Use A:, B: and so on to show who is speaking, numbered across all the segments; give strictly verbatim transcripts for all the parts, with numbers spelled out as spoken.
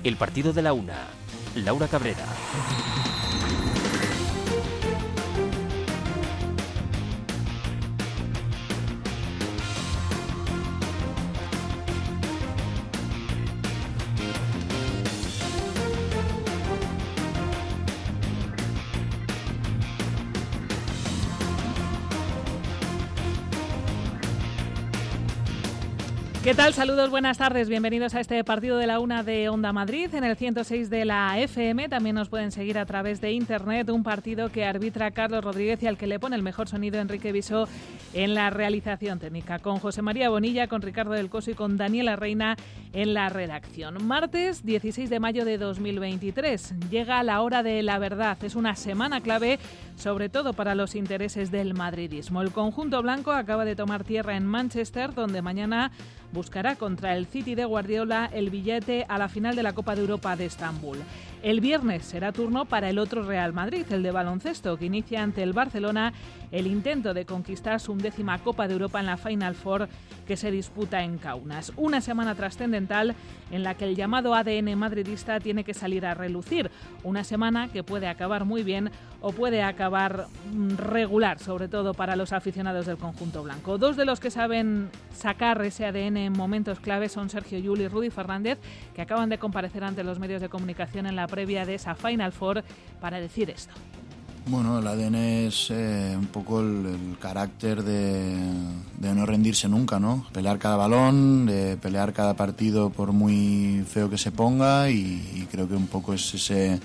A: El partido de la una. Laura Cabrera.
B: ¿Qué tal? Saludos, buenas tardes. Bienvenidos a este partido de la una de Onda Madrid en el ciento seis de la F M. También nos pueden seguir a través de internet. Un partido que arbitra Carlos Rodríguez y al que le pone el mejor sonido Enrique Visó en la realización técnica. Con José María Bonilla, con Ricardo del Coso y con Daniela Reina en la redacción. Martes dieciséis de mayo de dos mil veintitrés. Llega la hora de la verdad. Es una semana clave, sobre todo para los intereses del madridismo. El conjunto blanco acaba de tomar tierra en Manchester, donde mañana buscará contra el City de Guardiola el billete a la final de la Copa de Europa de Estambul. El viernes será turno para el otro Real Madrid, el de baloncesto, que inicia ante el Barcelona el intento de conquistar su undécima Copa de Europa en la Final Four que se disputa en Kaunas. Una semana trascendental en la que el llamado A D N madridista tiene que salir a relucir. Una semana que puede acabar muy bien o puede acabar regular, sobre todo para los aficionados del conjunto blanco. Dos de los que saben sacar ese A D N en momentos clave son Sergio Llull y Rudy Fernández, que acaban de comparecer ante los medios de comunicación en la previa de esa Final Four para decir esto.
C: Bueno, el A D N es eh, un poco el, el carácter de, de no rendirse nunca, ¿no? Pelear cada balón, de pelear cada partido por muy feo que se ponga y, y creo que un poco es ese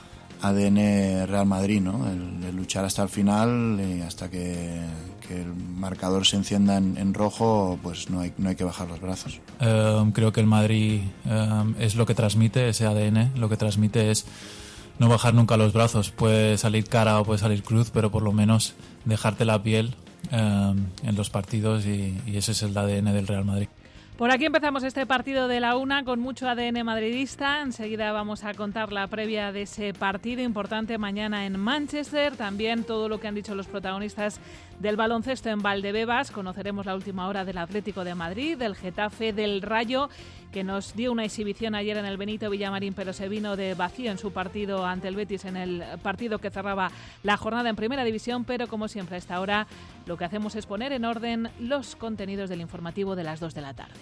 C: A D N Real Madrid, ¿no? El, el luchar hasta el final y hasta que, que el marcador se encienda en, en rojo, pues no hay, no hay que bajar los brazos.
D: Uh, creo que el Madrid uh, es lo que transmite, ese A D N, lo que transmite es no bajar nunca los brazos. Puede salir cara o puede salir cruz, pero por lo menos dejarte la piel uh, en los partidos y, y ese es el A D N del Real Madrid.
B: Por aquí empezamos este partido de la una con mucho A D N madridista. Enseguida vamos a contar la previa de ese partido importante mañana en Manchester. También todo lo que han dicho los protagonistas del baloncesto en Valdebebas. Conoceremos la última hora del Atlético de Madrid, del Getafe, del Rayo, que nos dio una exhibición ayer en el Benito Villamarín, pero se vino de vacío en su partido ante el Betis, en el partido que cerraba la jornada en Primera División. Pero como siempre a esta hora lo que hacemos es poner en orden los contenidos del informativo de las dos de la tarde.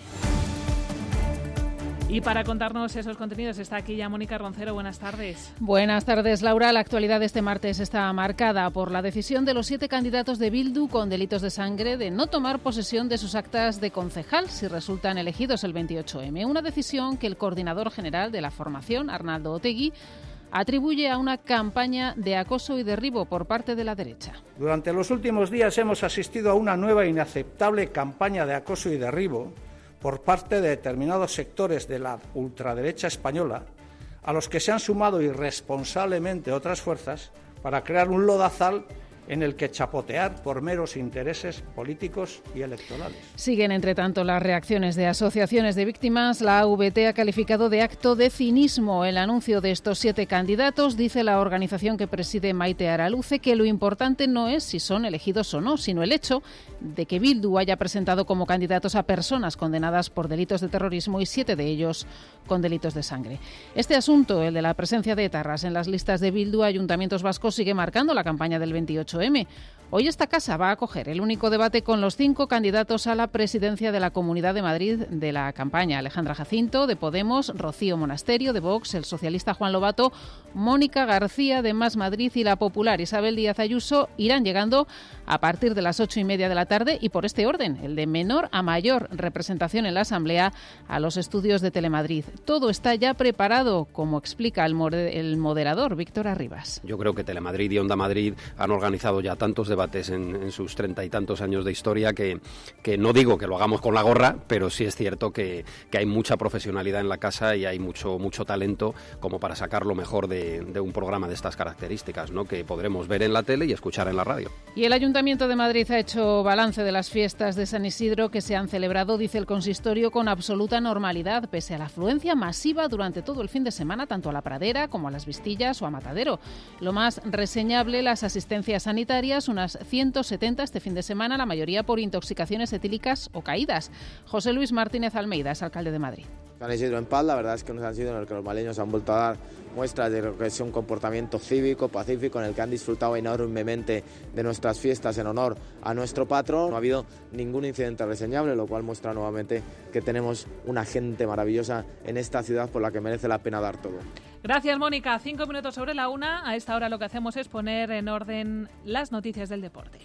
B: Y para contarnos esos contenidos está aquí ya Mónica Roncero. Buenas tardes.
E: Buenas tardes, Laura. La actualidad de este martes está marcada por la decisión de los siete candidatos de Bildu con delitos de sangre de no tomar posesión de sus actas de concejal si resultan elegidos el veintiocho eme. Una decisión que el coordinador general de la formación, Arnaldo Otegi, atribuye a una campaña de acoso y derribo por parte de la derecha.
F: Durante los últimos días hemos asistido a una nueva e inaceptable campaña de acoso y derribo por parte de determinados sectores de la ultraderecha española, a los que se han sumado irresponsablemente otras fuerzas para crear un lodazal en el que chapotear por meros intereses políticos y electorales.
E: Siguen, entre tanto, las reacciones de asociaciones de víctimas. La A V T ha calificado de acto de cinismo el anuncio de estos siete candidatos. Dice la organización que preside Maite Araluce que lo importante no es si son elegidos o no, sino el hecho de que Bildu haya presentado como candidatos a personas condenadas por delitos de terrorismo y siete de ellos con delitos de sangre. Este asunto, el de la presencia de etarras en las listas de Bildu, ayuntamientos vascos, sigue marcando la campaña del veintiocho eme. Hoy esta casa va a acoger el único debate con los cinco candidatos a la presidencia de la Comunidad de Madrid de la campaña. Alejandra Jacinto, de Podemos, Rocío Monasterio, de Vox, el socialista Juan Lobato, Mónica García, de Más Madrid, y la popular Isabel Díaz Ayuso irán llegando a partir de las ocho y media de la tarde y por este orden, el de menor a mayor representación en la Asamblea, a los estudios de Telemadrid. Todo está ya preparado, como explica el, el moderador Víctor Arribas.
G: Yo creo que Telemadrid y Onda Madrid han organizado ya tantos debates En, en sus treinta y tantos años de historia que, que no digo que lo hagamos con la gorra, pero sí es cierto que, que hay mucha profesionalidad en la casa y hay mucho, mucho talento como para sacar lo mejor de, de un programa de estas características, ¿no?, que podremos ver en la tele y escuchar en la radio.
E: Y el Ayuntamiento de Madrid ha hecho balance de las fiestas de San Isidro que se han celebrado, dice el consistorio, con absoluta normalidad, pese a la afluencia masiva durante todo el fin de semana, tanto a la Pradera como a las Vistillas o a Matadero. Lo más reseñable, las asistencias sanitarias, unas ciento setenta este fin de semana, la mayoría por intoxicaciones etílicas o caídas. José Luis Martínez Almeida es alcalde de Madrid.
H: San Isidro en Paz, la verdad es que nos han sido en el que los maleños han vuelto a dar muestras de lo que es un comportamiento cívico, pacífico, en el que han disfrutado enormemente de nuestras fiestas en honor a nuestro patrón. No ha habido ningún incidente reseñable, lo cual muestra nuevamente que tenemos una gente maravillosa en esta ciudad por la que merece la pena dar todo.
B: Gracias, Mónica. Cinco minutos sobre la una. A esta hora lo que hacemos es poner en orden las noticias del deporte.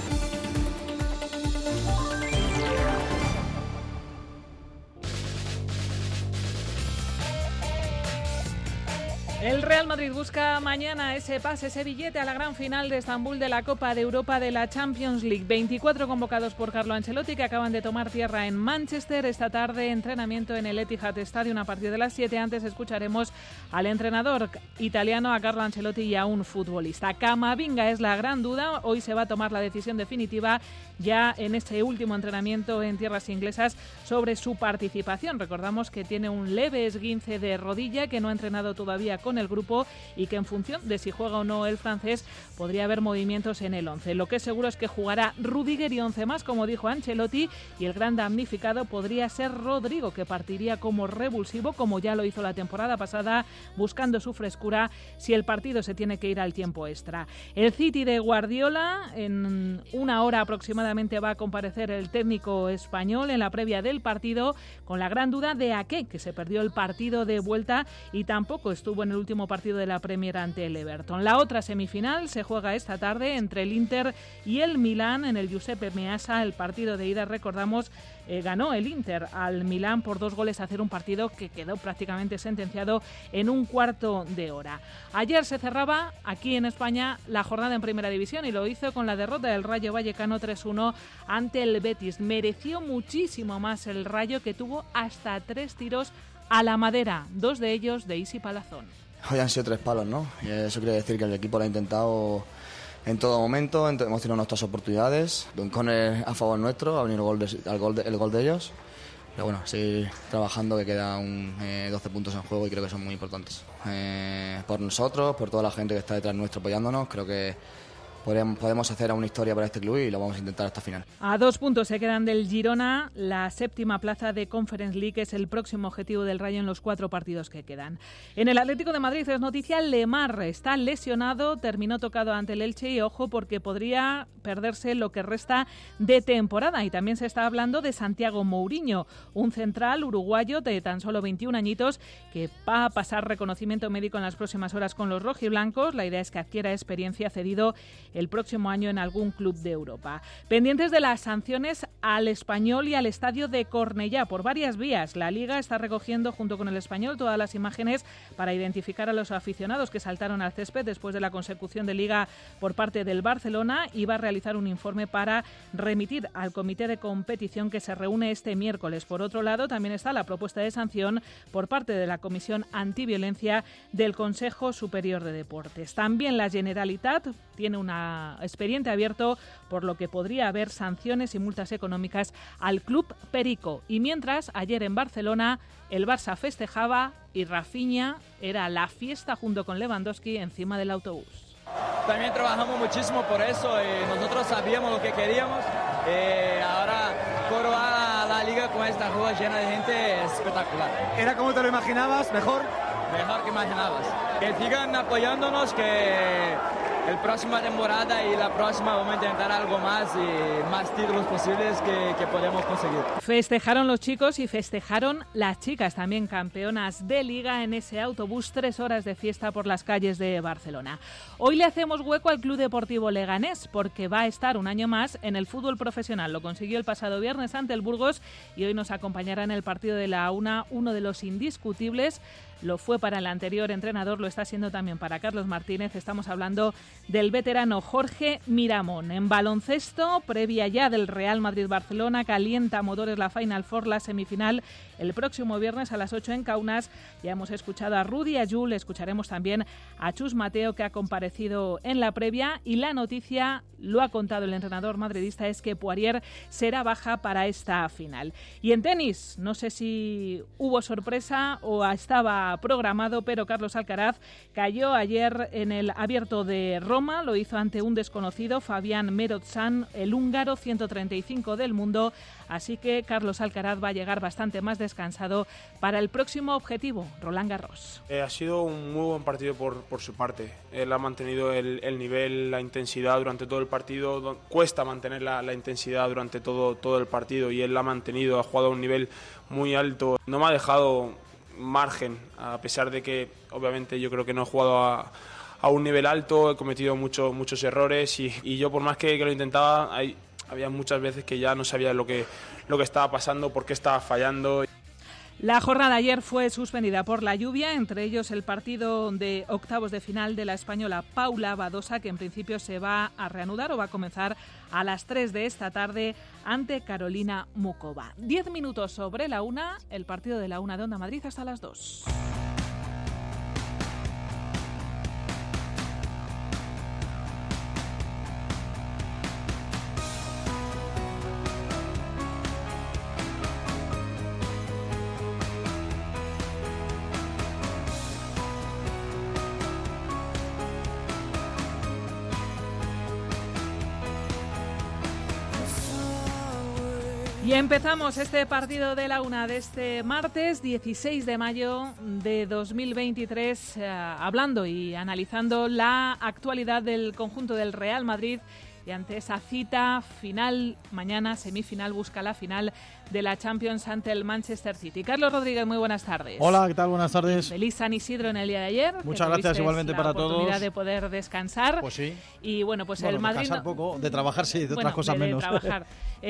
B: El Real Madrid busca mañana ese pase, ese billete a la gran final de Estambul de la Copa de Europa de la Champions League. veinticuatro convocados por Carlo Ancelotti, que acaban de tomar tierra en Manchester. Esta tarde entrenamiento en el Etihad Stadium a partir de las siete. Antes escucharemos al entrenador italiano, a Carlo Ancelotti, y a un futbolista. Camavinga es la gran duda. Hoy se va a tomar la decisión definitiva ya en este último entrenamiento en tierras inglesas sobre su participación. Recordamos que tiene un leve esguince de rodilla, que no ha entrenado todavía con el grupo y que en función de si juega o no el francés podría haber movimientos en el once. Lo que es seguro es que jugará Rudiger y once más, como dijo Ancelotti, y el gran damnificado podría ser Rodrigo, que partiría como revulsivo, como ya lo hizo la temporada pasada, buscando su frescura si el partido se tiene que ir al tiempo extra. El City de Guardiola, en una hora aproximadamente va a comparecer el técnico español en la previa del partido, con la gran duda de Ake, que se perdió el partido de vuelta y tampoco estuvo en el último partido de la Premier ante el Everton. La otra semifinal se juega esta tarde entre el Inter y el Milán en el Giuseppe Meazza. El partido de ida, recordamos, eh, ganó el Inter al Milán por dos goles a cero, un partido que quedó prácticamente sentenciado en un cuarto de hora. Ayer se cerraba aquí en España la jornada en Primera División y lo hizo con la derrota del Rayo Vallecano tres uno ante el Betis. Mereció muchísimo más el Rayo, que tuvo hasta tres tiros a la madera, dos de ellos de Isi Palazón.
I: Hoy han sido tres palos, ¿no? Y eso quiere decir que el equipo lo ha intentado en todo momento, hemos tenido nuestras oportunidades. Don Conner a favor nuestro, ha venido el gol de, el gol de, el gol de ellos. Pero bueno, seguir trabajando, que quedan eh, doce puntos en juego y creo que son muy importantes. Eh, por nosotros, por toda la gente que está detrás nuestro apoyándonos, creo que podemos hacer una historia para este club y lo vamos a intentar hasta el final.
B: A dos puntos se quedan del Girona. La séptima plaza de Conference League es el próximo objetivo del Rayo en los cuatro partidos que quedan. En el Atlético de Madrid es noticia: Lemar está lesionado, terminó tocado ante el Elche y ojo, porque podría perderse lo que resta de temporada. Y también se está hablando de Santiago Mourinho, un central uruguayo de tan solo veintiún añitos que va a pasar reconocimiento médico en las próximas horas con los rojiblancos. La idea es que adquiera experiencia, cedido el próximo año en algún club de Europa. Pendientes de las sanciones al Español y al estadio de Cornellá por varias vías. La Liga está recogiendo junto con el Español todas las imágenes para identificar a los aficionados que saltaron al césped después de la consecución de Liga por parte del Barcelona, y va a realizar un informe para remitir al comité de competición que se reúne este miércoles. Por otro lado, también está la propuesta de sanción por parte de la Comisión Antiviolencia del Consejo Superior de Deportes. También la Generalitat tiene una expediente abierto por lo que podría haber sanciones y multas económicas al club Perico. Y mientras, ayer en Barcelona el Barça festejaba y Rafinha era la fiesta junto con Lewandowski encima del autobús.
J: También trabajamos muchísimo por eso, eh, nosotros sabíamos lo que queríamos, eh, ahora coronar la liga con esta rúa llena de gente es espectacular.
K: ¿Era como te lo imaginabas? ¿Mejor?
J: Mejor que imaginabas. Que sigan apoyándonos, que el próxima temporada y la próxima vamos a intentar algo más y más títulos posibles que, que podemos conseguir.
B: Festejaron los chicos y festejaron las chicas, también campeonas de Liga en ese autobús, tres horas de fiesta por las calles de Barcelona. Hoy le hacemos hueco al Club Deportivo Leganés porque va a estar un año más en el fútbol profesional. Lo consiguió el pasado viernes ante el Burgos y hoy nos acompañará en el partido de la una, uno de los indiscutibles. Lo fue para el anterior entrenador, lo está siendo también para Carlos Martínez. Estamos hablando del veterano Jorge Miramón. En baloncesto, previa ya del Real Madrid-Barcelona, calienta motores la Final Four, la semifinal, el próximo viernes a las ocho en Kaunas. Ya hemos escuchado a Rudy Ayul, escucharemos también a Chus Mateo, que ha comparecido en la previa, y la noticia, lo ha contado el entrenador madridista, es que Poirier será baja para esta final. Y en tenis, no sé si hubo sorpresa o estaba estaba programado, pero Carlos Alcaraz cayó ayer en el Abierto de Roma, lo hizo ante un desconocido, Fabián Merotsan, el húngaro, ciento treinta y cinco del mundo, así que Carlos Alcaraz va a llegar bastante más descansado para el próximo objetivo, Roland Garros.
L: Eh, ha sido un muy buen partido por, por su parte. Él ha mantenido el, el nivel, la intensidad durante todo el partido. Cuesta mantener la, la intensidad durante todo, todo el partido y él la ha mantenido, ha jugado a un nivel muy alto. No me ha dejado margen, a pesar de que obviamente yo creo que no he jugado a, a un nivel alto, he cometido mucho, muchos errores y, y yo por más que, que lo intentaba, hay, había muchas veces que ya no sabía lo que, lo que estaba pasando, por qué estaba fallando.
B: La jornada ayer fue suspendida por la lluvia, entre ellos el partido de octavos de final de la española Paula Badosa, que en principio se va a reanudar o va a comenzar a las tres de esta tarde ante Carolina Mukova. Diez minutos sobre la una, el partido de la una de Onda Madrid hasta las dos. Y empezamos este partido de la una de este martes dieciséis de mayo de dos mil veintitrés eh, hablando y analizando la actualidad del conjunto del Real Madrid y ante esa cita final, mañana semifinal, busca la final de la Champions ante el Manchester City. Carlos Rodríguez, muy buenas tardes.
M: Hola, ¿qué tal? Buenas tardes.
B: Feliz San Isidro en el día de ayer.
M: Muchas gracias igualmente para todos.
B: La oportunidad de poder descansar.
M: Pues sí.
B: Y bueno, pues
M: bueno,
B: el Madrid...
M: descansar
B: no...
M: poco, de trabajar sí, de
B: bueno,
M: otras cosas
B: de, de
M: menos.
B: trabajar.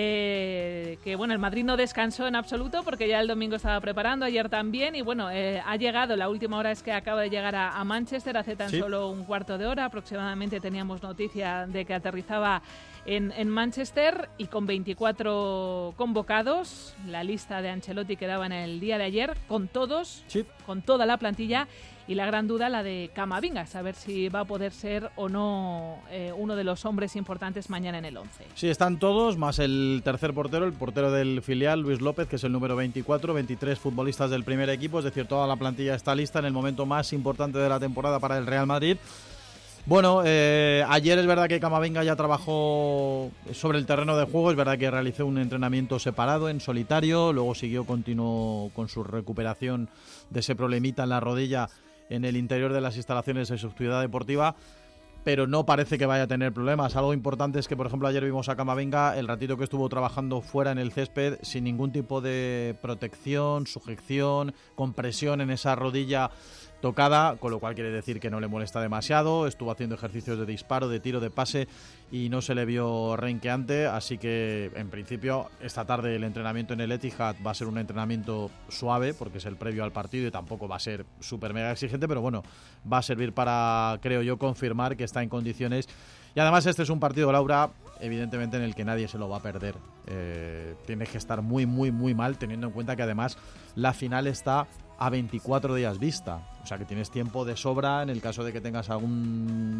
B: eh, que bueno, el Madrid no descansó en absoluto porque ya el domingo estaba preparando, ayer también, y bueno, eh, ha llegado, la última hora es que acaba de llegar a, a Manchester, hace tan
M: sí.
B: solo un cuarto de hora aproximadamente teníamos noticia de que aterrizaba en, en Manchester, y con veinticuatro convocados, la lista de Ancelotti quedaba en el día de ayer, con todos,
M: sí.
B: con toda la plantilla, y la gran duda la de Camavinga, saber si va a poder ser o no eh, uno de los hombres importantes mañana en el once.
M: Sí, están todos, más el tercer portero, el portero del filial, Luis López, que es el número veinticuatro, veintitrés futbolistas del primer equipo, es decir, toda la plantilla está lista en el momento más importante de la temporada para el Real Madrid. Bueno, eh, ayer es verdad que Camavinga ya trabajó sobre el terreno de juego, es verdad que realizó un entrenamiento separado, en solitario, luego siguió, continuó con su recuperación de ese problemita en la rodilla en el interior de las instalaciones de su ciudad deportiva, pero no parece que vaya a tener problemas. Algo importante es que, por ejemplo, ayer vimos a Camavinga, el ratito que estuvo trabajando fuera en el césped, sin ningún tipo de protección, sujeción, compresión en esa rodilla tocada, con lo cual quiere decir que no le molesta demasiado. Estuvo haciendo ejercicios de disparo, de tiro, de pase y no se le vio renqueante, así que en principio esta tarde el entrenamiento en el Etihad va a ser un entrenamiento suave porque es el previo al partido y tampoco va a ser súper mega exigente, pero bueno, va a servir para, creo yo, confirmar que está en condiciones. Y además este es un partido, Laura, evidentemente en el que nadie se lo va a perder. Eh, tienes que estar muy, muy, muy mal, teniendo en cuenta que además la final está a veinticuatro días vista, o sea que tienes tiempo de sobra en el caso de que tengas algún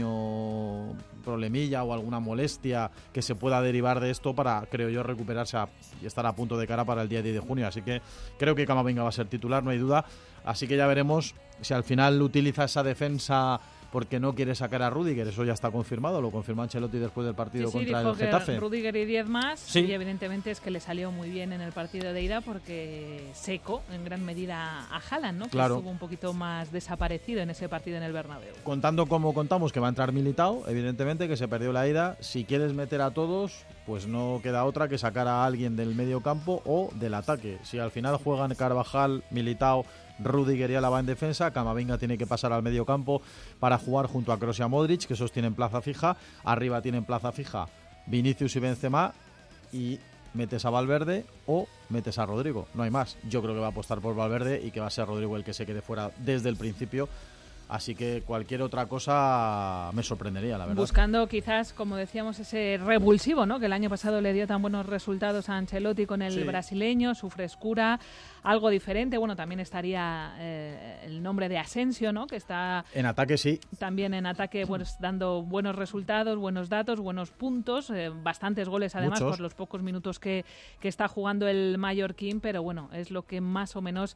M: pequeño problemilla o alguna molestia que se pueda derivar de esto para, creo yo, recuperarse a, y estar a punto de cara para el día diez de junio, así que creo que Camavinga va a ser titular, no hay duda, así que ya veremos si al final utiliza esa defensa porque no quiere sacar a Rüdiger, eso ya está confirmado, lo confirmó Ancelotti después del partido
B: sí, sí,
M: contra
B: dijo
M: el Getafe.
B: Que Rüdiger y diez más,
M: sí.
B: Y evidentemente es que le salió muy bien en el partido de ida porque secó en gran medida a Haaland, ¿no?
M: Claro.
B: Que estuvo un poquito más desaparecido en ese partido en el Bernabéu.
M: Contando como contamos que va a entrar Militao, evidentemente que se perdió la ida, si quieres meter a todos, pues no queda otra que sacar a alguien del medio campo o del ataque. Si al final juegan Carvajal, Militao, Rüdiger y Alaba en defensa, Camavinga tiene que pasar al medio campo para jugar junto a Kroos y a Modric, que esos tienen plaza fija, arriba tienen plaza fija Vinicius y Benzema, y metes a Valverde o metes a Rodrigo, no hay más. Yo creo que va a apostar por Valverde y que va a ser Rodrigo el que se quede fuera desde el principio. Así que cualquier otra cosa me sorprendería, la verdad.
B: Buscando quizás, como decíamos, ese revulsivo, ¿no? Que el año pasado le dio tan buenos resultados a Ancelotti con el sí. brasileño, su frescura, algo diferente. Bueno, también estaría eh, el nombre de Asensio, ¿no? Que está...
M: En ataque, sí.
B: También en ataque, pues, dando buenos resultados, buenos datos, buenos puntos, eh, bastantes goles además
M: Muchos.
B: por los pocos minutos que, que está jugando el mallorquín, pero bueno, es lo que más o menos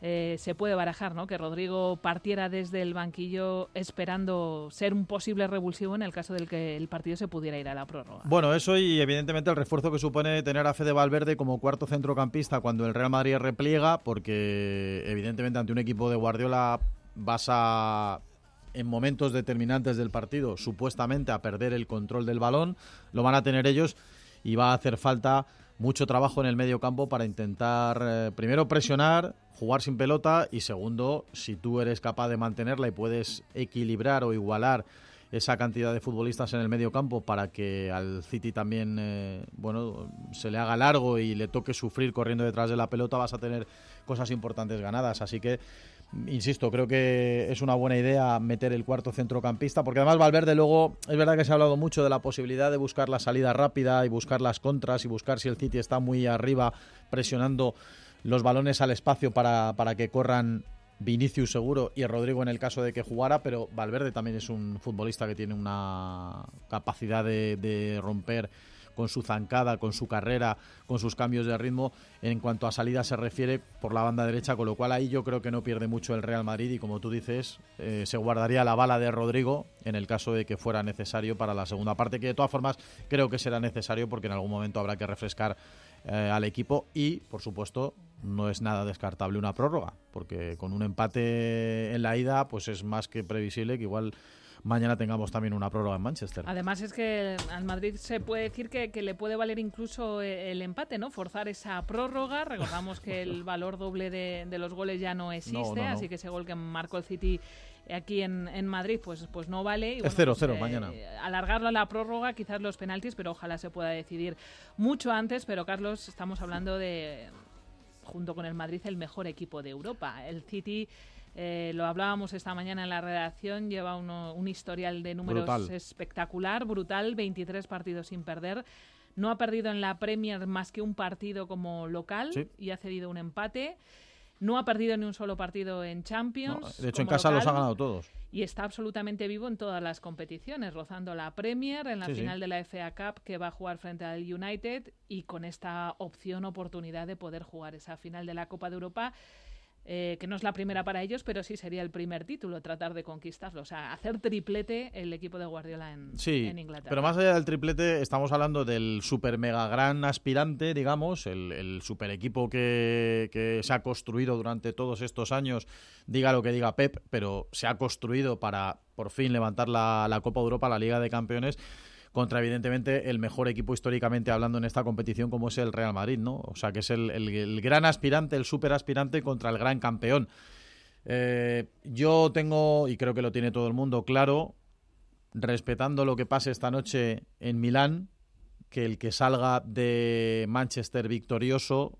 B: eh, se puede barajar, ¿no? Que Rodrigo partiera desde el banquillo esperando ser un posible revulsivo en el caso del que el partido se pudiera ir a la prórroga.
M: Bueno, eso y evidentemente el refuerzo que supone tener a Fede Valverde como cuarto centrocampista cuando el Real Madrid repliega, porque evidentemente ante un equipo de Guardiola vas a, en momentos determinantes del partido, supuestamente a perder el control del balón, lo van a tener ellos y va a hacer falta mucho trabajo en el medio campo para intentar, eh, primero, presionar, jugar sin pelota y segundo, si tú eres capaz de mantenerla y puedes equilibrar o igualar esa cantidad de futbolistas en el medio campo para que al City también eh, bueno, se le haga largo y le toque sufrir corriendo detrás de la pelota, vas a tener cosas importantes ganadas. Así que, insisto, creo que es una buena idea meter el cuarto centrocampista, porque además Valverde luego, es verdad que se ha hablado mucho de la posibilidad de buscar la salida rápida y buscar las contras y buscar si el City está muy arriba presionando los balones al espacio para, para que corran Vinicius seguro y Rodrigo en el caso de que jugara, pero Valverde también es un futbolista que tiene una capacidad de, de romper con su zancada, con su carrera, con sus cambios de ritmo en cuanto a salida se refiere por la banda derecha, con lo cual ahí yo creo que no pierde mucho el Real Madrid y como tú dices, eh, se guardaría la bala de Rodrigo en el caso de que fuera necesario para la segunda parte, que de todas formas creo que será necesario porque en algún momento habrá que refrescar eh, al equipo y, por supuesto, no es nada descartable una prórroga, porque con un empate en la ida pues es más que previsible que igual mañana tengamos también una prórroga en Manchester.
B: Además es que al Madrid se puede decir que, que le puede valer incluso el empate, ¿no? Forzar esa prórroga. Recordamos que el valor doble de, de los goles ya no existe, no, no, no. Así que ese gol que marcó el City aquí en, en Madrid pues, pues no vale. Y bueno,
M: es cero cero
B: pues, eh,
M: mañana.
B: Alargarlo a la prórroga, quizás los penaltis, pero ojalá se pueda decidir mucho antes. Pero Carlos, estamos hablando de, junto con el Madrid, el mejor equipo de Europa. El City... Eh, lo hablábamos esta mañana en la redacción, lleva uno, un historial de números brutal. espectacular, brutal, veintitrés partidos sin perder. No ha perdido en la Premier más que un partido como local sí. y ha cedido un empate. No ha perdido ni un solo partido en Champions.
M: No, de hecho, en casa local, los ha ganado todos.
B: Y está absolutamente vivo en todas las competiciones, rozando la Premier, en la sí, final sí. de la F A Cup, que va a jugar frente al United, y con esta opción, oportunidad de poder jugar esa final de la Copa de Europa. Eh, que no es la primera para ellos, pero sí sería el primer título, tratar de conquistarlo. O sea, hacer triplete el equipo de Guardiola en,
M: sí,
B: en Inglaterra.
M: Pero más allá del triplete, estamos hablando del super mega gran aspirante, digamos, el, el super equipo que, que se ha construido durante todos estos años, diga lo que diga Pep, pero se ha construido para por fin levantar la, la Copa de Europa, la Liga de Campeones, contra evidentemente el mejor equipo históricamente hablando en esta competición como es el Real Madrid, ¿no? O sea que es el, el, el gran aspirante, el super aspirante contra el gran campeón. Eh, yo tengo, y creo que lo tiene todo el mundo claro, respetando lo que pase esta noche en Milán, que el que salga de Manchester victorioso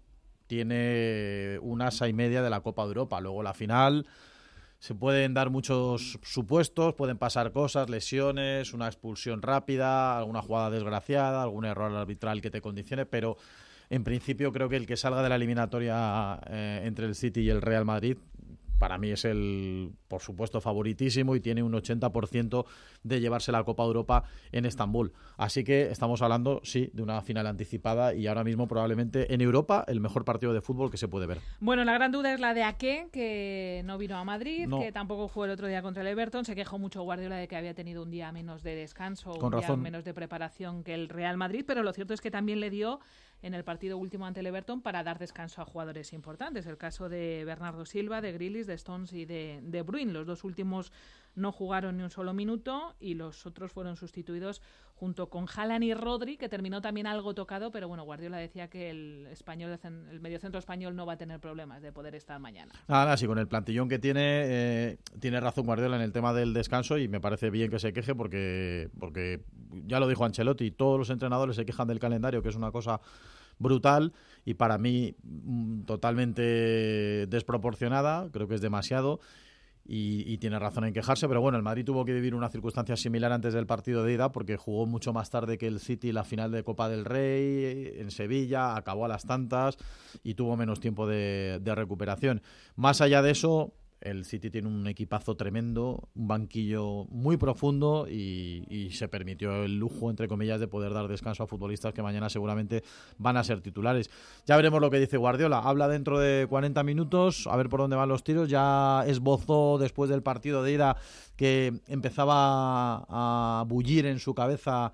M: tiene un asa y media de la Copa de Europa. Luego la final... Se pueden dar muchos supuestos, pueden pasar cosas, lesiones, una expulsión rápida, alguna jugada desgraciada, algún error arbitral que te condicione, pero en principio creo que el que salga de la eliminatoria eh, entre el City y el Real Madrid, para mí es el, por supuesto, favoritísimo y tiene un ochenta por ciento de llevarse la Copa de Europa en Estambul. Así que estamos hablando, sí, de una final anticipada y ahora mismo probablemente en Europa el mejor partido de fútbol que se puede ver.
B: Bueno, la gran duda es la de Ake, que no vino a Madrid,
M: no.
B: que tampoco jugó el otro día contra el Everton. Se quejó mucho Guardiola de que había tenido un día menos de descanso,
M: Con
B: un
M: razón.
B: día menos de preparación que el Real Madrid, pero lo cierto es que también le dio en el partido último ante el Everton para dar descanso a jugadores importantes. El caso de Bernardo Silva, de Grealish, de Stones y de De Bruyne. Los dos últimos no jugaron ni un solo minuto y los otros fueron sustituidos junto con Haaland y Rodri, que terminó también algo tocado, pero bueno, Guardiola decía que el español, el mediocentro español no va a tener problemas de poder estar mañana.
M: Nada, nada, sí, con el plantillón que tiene, eh, tiene razón Guardiola en el tema del descanso y me parece bien que se queje porque, porque ya lo dijo Ancelotti, todos los entrenadores se quejan del calendario, que es una cosa brutal y para mí totalmente desproporcionada, creo que es demasiado. Y, y tiene razón en quejarse, pero bueno, el Madrid tuvo que vivir una circunstancia similar antes del partido de ida porque jugó mucho más tarde que el City la final de Copa del Rey en Sevilla, acabó a las tantas y tuvo menos tiempo de, de recuperación. Más allá de eso, el City tiene un equipazo tremendo, un banquillo muy profundo y, y se permitió el lujo, entre comillas, de poder dar descanso a futbolistas que mañana seguramente van a ser titulares. Ya veremos lo que dice Guardiola. Habla dentro de cuarenta minutos, a ver por dónde van los tiros. Ya esbozó después del partido de ida que empezaba a bullir en su cabeza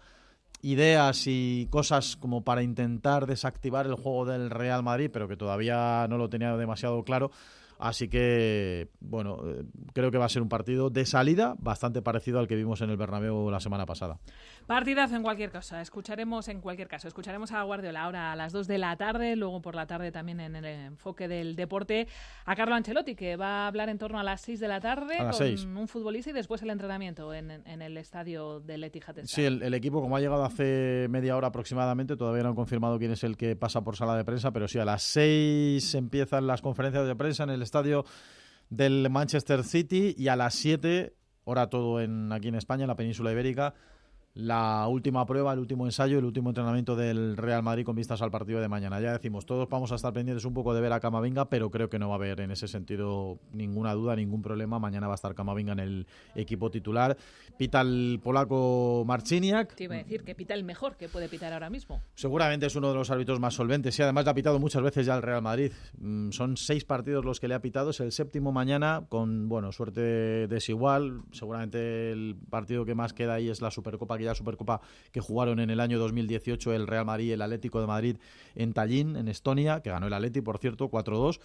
M: ideas y cosas como para intentar desactivar el juego del Real Madrid, pero que todavía no lo tenía demasiado claro. Así que, bueno, creo que va a ser un partido de salida bastante parecido al que vimos en el Bernabéu la semana pasada.
B: Partidazo en cualquier cosa. Escucharemos, en cualquier caso, escucharemos a Guardiola ahora a las dos de la tarde, luego por la tarde también en el enfoque del deporte a Carlo Ancelotti, que va a hablar en torno a las seis de la tarde con seis. Un futbolista y después el entrenamiento en, en el estadio del Etihad.
M: Sí, el, el equipo, como ha llegado hace media hora aproximadamente, todavía no han confirmado quién es el que pasa por sala de prensa, pero sí, a las seis empiezan las conferencias de prensa en el estadio del Manchester City y a las siete, hora todo en, aquí en España, en la península ibérica, la última prueba, el último ensayo, el último entrenamiento del Real Madrid con vistas al partido de mañana. Ya decimos, todos vamos a estar pendientes un poco de ver a Camavinga, pero creo que no va a haber en ese sentido ninguna duda, ningún problema. Mañana va a estar Camavinga en el equipo titular. Pita el polaco Marciniak.
B: Te iba a decir que pita el mejor que puede pitar ahora mismo.
M: Seguramente es uno de los árbitros más solventes y además le ha pitado muchas veces ya el Real Madrid. Mm, son seis partidos los que le ha pitado, es el séptimo mañana con, bueno, suerte desigual. Seguramente el partido que más queda ahí es la Supercopa, aquella Supercopa que jugaron en el año dos mil dieciocho el Real Madrid y el Atlético de Madrid en Tallinn, en Estonia, que ganó el Atleti, por cierto, cuatro dos.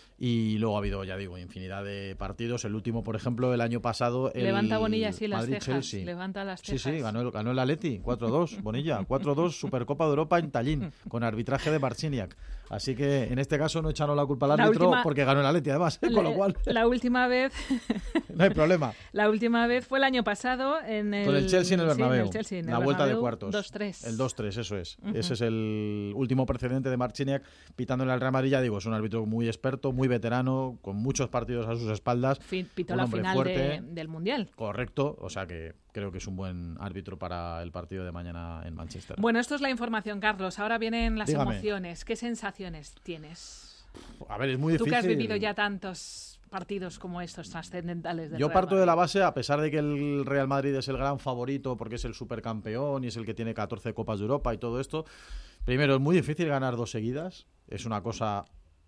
M: Y luego ha habido, ya digo, infinidad de partidos. El último, por ejemplo, el año pasado... El
B: Levanta Bonilla así las cejas.
M: Chelsea.
B: Levanta las cejas.
M: Sí, sí, ganó el, ganó el Atleti, cuatro dos, Bonilla. cuatro dos, Supercopa de Europa en Tallinn, con arbitraje de Marciniak. Así que, en este caso, no echaron la culpa al árbitro última, porque ganó el Atleti, además. ¿eh? Con lo cual...
B: La última vez...
M: no hay problema.
B: La última vez fue el año pasado en el...
M: Con el Chelsea en el Bernabéu.
B: Sí, en el Chelsea, en
M: la
B: el
M: vuelta
B: Bernabéu,
M: de cuartos.
B: dos tres.
M: El dos tres, eso es. Uh-huh. Ese es el último precedente de Marciniak pitándole al Real Madrid. Ya digo, es un árbitro muy experto, muy veterano, con muchos partidos a sus espaldas.
B: Pitó la final de, del Mundial.
M: Correcto, o sea que creo que es un buen árbitro para el partido de mañana en Manchester.
B: Bueno, esto es la información, Carlos. Ahora vienen las
M: Dígame.
B: emociones. ¿Qué sensaciones tienes?
M: A ver, es muy difícil.
B: Tú que has vivido ya tantos partidos como estos trascendentales del
M: Yo
B: Real
M: parto
B: Madrid.
M: de la base, a pesar de que el Real Madrid es el gran favorito porque es el supercampeón y es el que tiene catorce Copas de Europa y todo esto. Primero, es muy difícil ganar dos seguidas. Es una cosa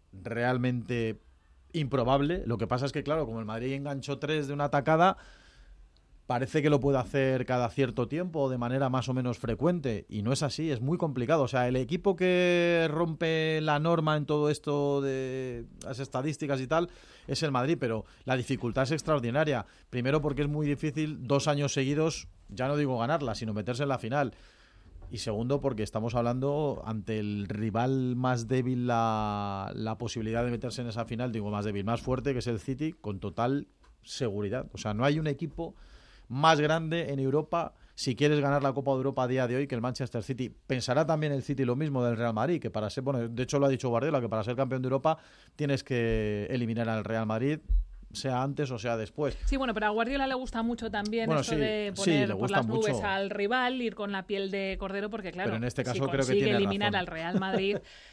M: realmente improbable. Lo que pasa es que, claro, como el Madrid enganchó tres de una tacada, parece que lo puede hacer cada cierto tiempo o de manera más o menos frecuente, y no es así, es muy complicado. O sea, el equipo que rompe la norma en todo esto de las estadísticas y tal es el Madrid, pero la dificultad es extraordinaria. Primero porque es muy difícil dos años seguidos, ya no digo ganarla, sino meterse en la final. Y segundo, porque estamos hablando ante el rival más débil, la, la posibilidad de meterse en esa final, digo más débil, más fuerte, que es el City, con total seguridad. O sea, no hay un equipo más grande en Europa si quieres ganar la Copa de Europa a día de hoy que el Manchester City. Pensará también el City lo mismo del Real Madrid, que para ser, bueno, de hecho lo ha dicho Guardiola, que para ser campeón de Europa tienes que eliminar al Real Madrid, sea antes o sea después.
B: Sí, bueno, pero a Guardiola le gusta mucho también
M: bueno,
B: eso
M: sí,
B: de
M: sí,
B: poner
M: le
B: por
M: gusta
B: las nubes
M: mucho.
B: Al rival, ir con la piel de cordero, porque claro,
M: pero en este caso
B: si
M: creo que
B: consigue
M: tiene
B: eliminar
M: razón.
B: al Real Madrid,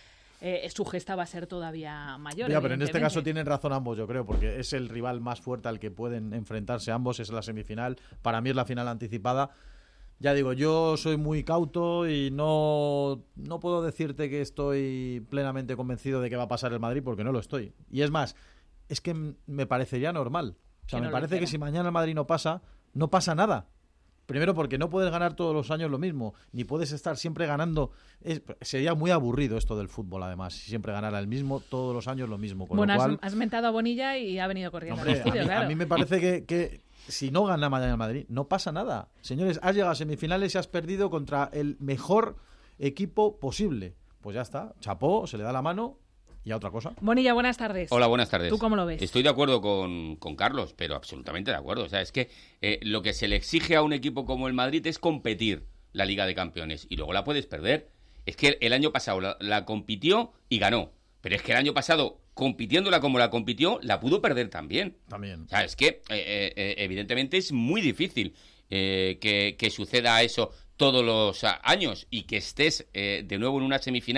B: eh, su gesta va a ser todavía mayor.
M: Ya, pero en este caso tienen razón ambos, yo creo, porque es el rival más fuerte al que pueden enfrentarse ambos, es la semifinal. Para mí es la final anticipada. Ya digo, yo soy muy cauto y no, no puedo decirte que estoy plenamente convencido de que va a pasar el Madrid, porque no lo estoy. Y es más, es que me parecería normal. O sea, me parece que si mañana el Madrid no pasa, no pasa nada. Primero porque no puedes ganar todos los años lo mismo, ni puedes estar siempre ganando. Es, sería muy aburrido esto del fútbol, además, si siempre ganara el mismo, todos los años lo mismo. Con
B: bueno,
M: lo cual,
B: has, has mentado a Bonilla y ha venido corriendo
M: hombre,
B: al estudio,
M: a, mí,
B: claro.
M: a mí me parece que, que si no gana mañana el Madrid, no pasa nada. Señores, has llegado a semifinales y has perdido contra el mejor equipo posible. Pues ya está, chapó, se le da la mano y a otra cosa.
B: Bonilla, buenas tardes.
N: Hola, buenas tardes.
B: ¿Tú cómo lo ves?
N: Estoy de acuerdo con, con Carlos, pero absolutamente de acuerdo. O sea, es que eh, lo que se le exige a un equipo como el Madrid es competir la Liga de Campeones y luego la puedes perder. Es que el año pasado la, la compitió y ganó, pero es que el año pasado, compitiéndola como la compitió, la pudo perder también.
M: También.
N: O sea, es que eh, eh, evidentemente es muy difícil eh, que, que suceda eso todos los años y que estés eh, de nuevo en una semifinal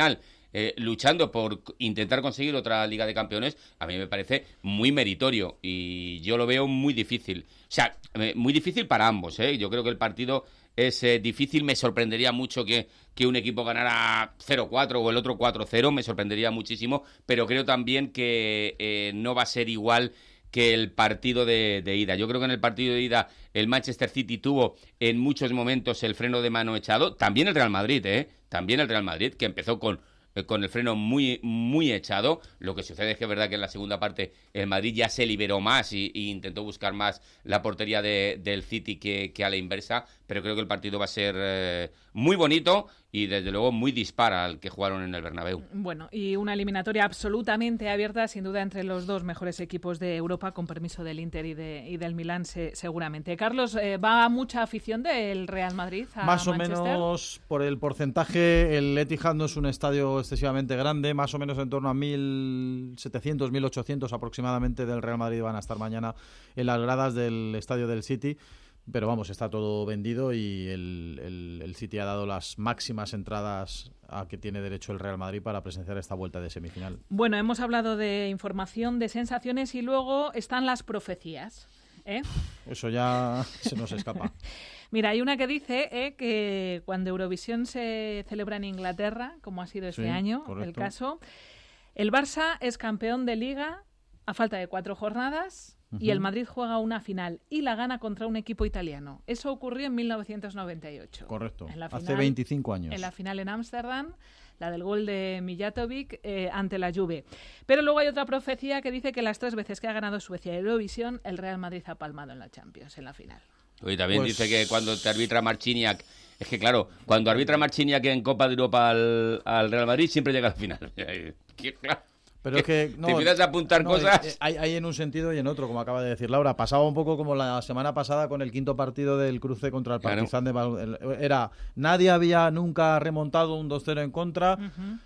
N: eh, luchando por intentar conseguir otra Liga de Campeones, a mí me parece muy meritorio y yo lo veo muy difícil. O sea, eh, muy difícil para ambos, ¿eh? Yo creo que el partido es eh, difícil. Me sorprendería mucho que, que un equipo ganara cero cuatro o el otro cuatro cero, me sorprendería muchísimo, pero creo también que eh, no va a ser igual que el partido de, de ida. Yo creo que en el partido de ida el Manchester City tuvo en muchos momentos el freno de mano echado, también el Real Madrid, ¿eh? También el Real Madrid, que empezó con con el freno muy muy echado. Lo que sucede es que es verdad que en la segunda parte el Madrid ya se liberó más y, y intentó buscar más la portería de, del City que, que a la inversa, pero creo que el partido va a ser eh, muy bonito y desde luego muy dispar al que jugaron en el Bernabéu.
B: Bueno, y una eliminatoria absolutamente abierta, sin duda, entre los dos mejores equipos de Europa, con permiso del Inter y, de, y del Milán se, seguramente. Carlos, eh, ¿va mucha afición del Real Madrid a
M: Más
B: Manchester?
M: o menos por el porcentaje. El Etihad no es un estadio excesivamente grande, más o menos en torno a mil setecientos, mil ochocientos aproximadamente del Real Madrid van a estar mañana en las gradas del estadio del City. Pero vamos, está todo vendido y el, el, el City ha dado las máximas entradas a que tiene derecho el Real Madrid para presenciar esta vuelta de semifinal.
B: Bueno, hemos hablado de información, de sensaciones y luego están las profecías, ¿eh?
M: Eso ya se nos escapa.
B: Mira, hay una que dice eh, que cuando Eurovisión se celebra en Inglaterra, como ha sido este
M: Sí,
B: año,
M: correcto.
B: el caso, el Barça es campeón de Liga a falta de cuatro jornadas. Y el Madrid juega una final y la gana contra un equipo italiano. Eso ocurrió en mil novecientos noventa y ocho.
M: Correcto,
B: En la
M: hace
B: final,
M: veinticinco años.
B: En la final en Ámsterdam, la del gol de Mijatovic eh, ante la Juve. Pero luego hay otra profecía que dice que las tres veces que ha ganado Suecia Eurovisión, el Real Madrid ha palmado en la Champions, en la final.
N: Y también
M: Pues-
N: dice que cuando te arbitra Marciniak, es que claro, cuando arbitra Marciniak en Copa de Europa al, al Real Madrid, siempre llega al final. Que, claro,
M: Pero es que no,
N: te empiezas a apuntar
M: no,
N: cosas.
M: eh, Hay, hay en un sentido y en otro, como acaba de decir Laura. Pasaba un poco como la semana pasada con el quinto partido del cruce contra el
N: Claro.
M: Partizan de Bal- Era, nadie había nunca remontado un dos cero en contra.
B: Uh-huh.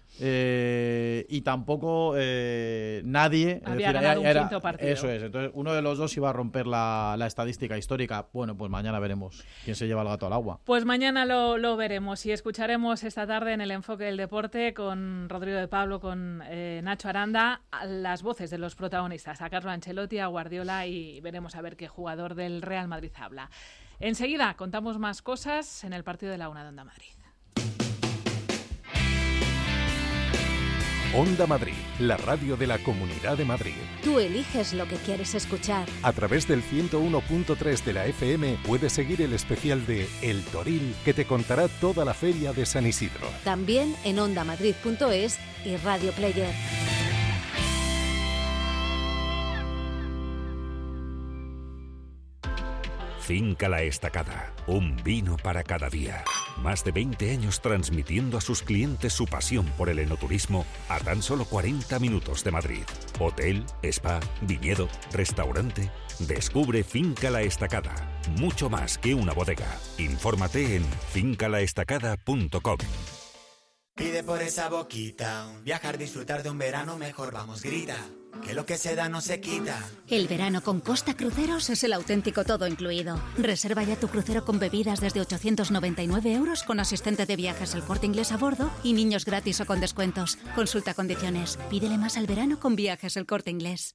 M: eh, y tampoco eh, nadie es
B: Había
M: decir,
B: ganado un
M: era-
B: quinto partido.
M: Eso es, entonces uno de los dos iba a romper la, la estadística histórica. Bueno, pues mañana veremos quién se lleva el gato al agua.
B: Pues mañana lo, lo veremos y escucharemos esta tarde en el Enfoque del Deporte con Rodrigo de Pablo, con eh, Nacho Aranda, a las voces de los protagonistas, a Carlo Ancelotti, a Guardiola, y veremos a ver qué jugador del Real Madrid habla. Enseguida contamos más cosas en el partido de la una de Onda Madrid.
O: Onda Madrid, la radio de la Comunidad de Madrid.
P: Tú eliges lo que quieres escuchar.
O: A través del ciento uno punto tres de la F M puedes seguir el especial de El Toril, que te contará toda la feria de San Isidro.
P: También en ondamadrid punto es y Radio Player.
Q: Finca La Estacada, un vino para cada día. Más de veinte años transmitiendo a sus clientes su pasión por el enoturismo a tan solo cuarenta minutos de Madrid. Hotel, spa, viñedo, restaurante. Descubre Finca La Estacada. Mucho más que una bodega. Infórmate en finca la estacada punto com.
R: Pide por esa boquita, viajar, disfrutar de un verano mejor, vamos, grita, que lo que se da no se quita.
S: El verano con Costa Cruceros es el auténtico todo incluido. Reserva ya tu crucero con bebidas desde ochocientos noventa y nueve euros con asistente de viajes El Corte Inglés a bordo y niños gratis o con descuentos. Consulta condiciones. Pídele más al verano con Viajes El Corte Inglés.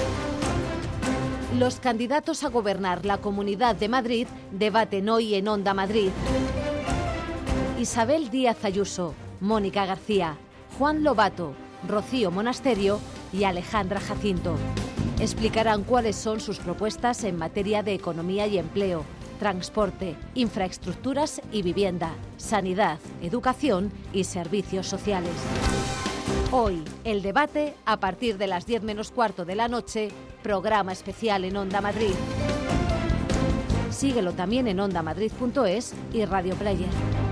P: Los candidatos a gobernar la Comunidad de Madrid debaten hoy en Onda Madrid. Isabel Díaz Ayuso, Mónica García, Juan Lobato, Rocío Monasterio y Alejandra Jacinto. Explicarán cuáles son sus propuestas en materia de economía y empleo, transporte, infraestructuras y vivienda, sanidad, educación y servicios sociales. Hoy, el debate a partir de las diez menos cuarto de la noche, programa especial en Onda Madrid. Síguelo también en ondamadrid punto es y Radio Player.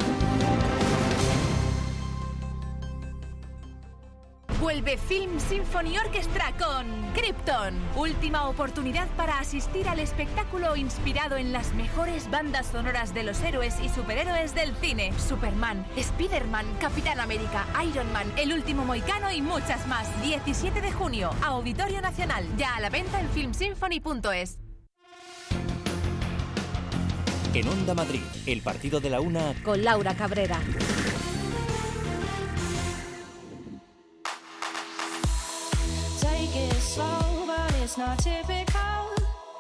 T: Vuelve Film Symphony Orchestra con Krypton. Última oportunidad para asistir al espectáculo inspirado en las mejores bandas sonoras de los héroes y superhéroes del cine. Superman, Spider-Man, Capitán América, Iron Man, El Último Mohicano y muchas más. diecisiete de junio, Auditorio Nacional. Ya a la venta en film symphony punto es.
A: En Onda Madrid, el partido de la una
P: con Laura Cabrera.
U: it's not typical.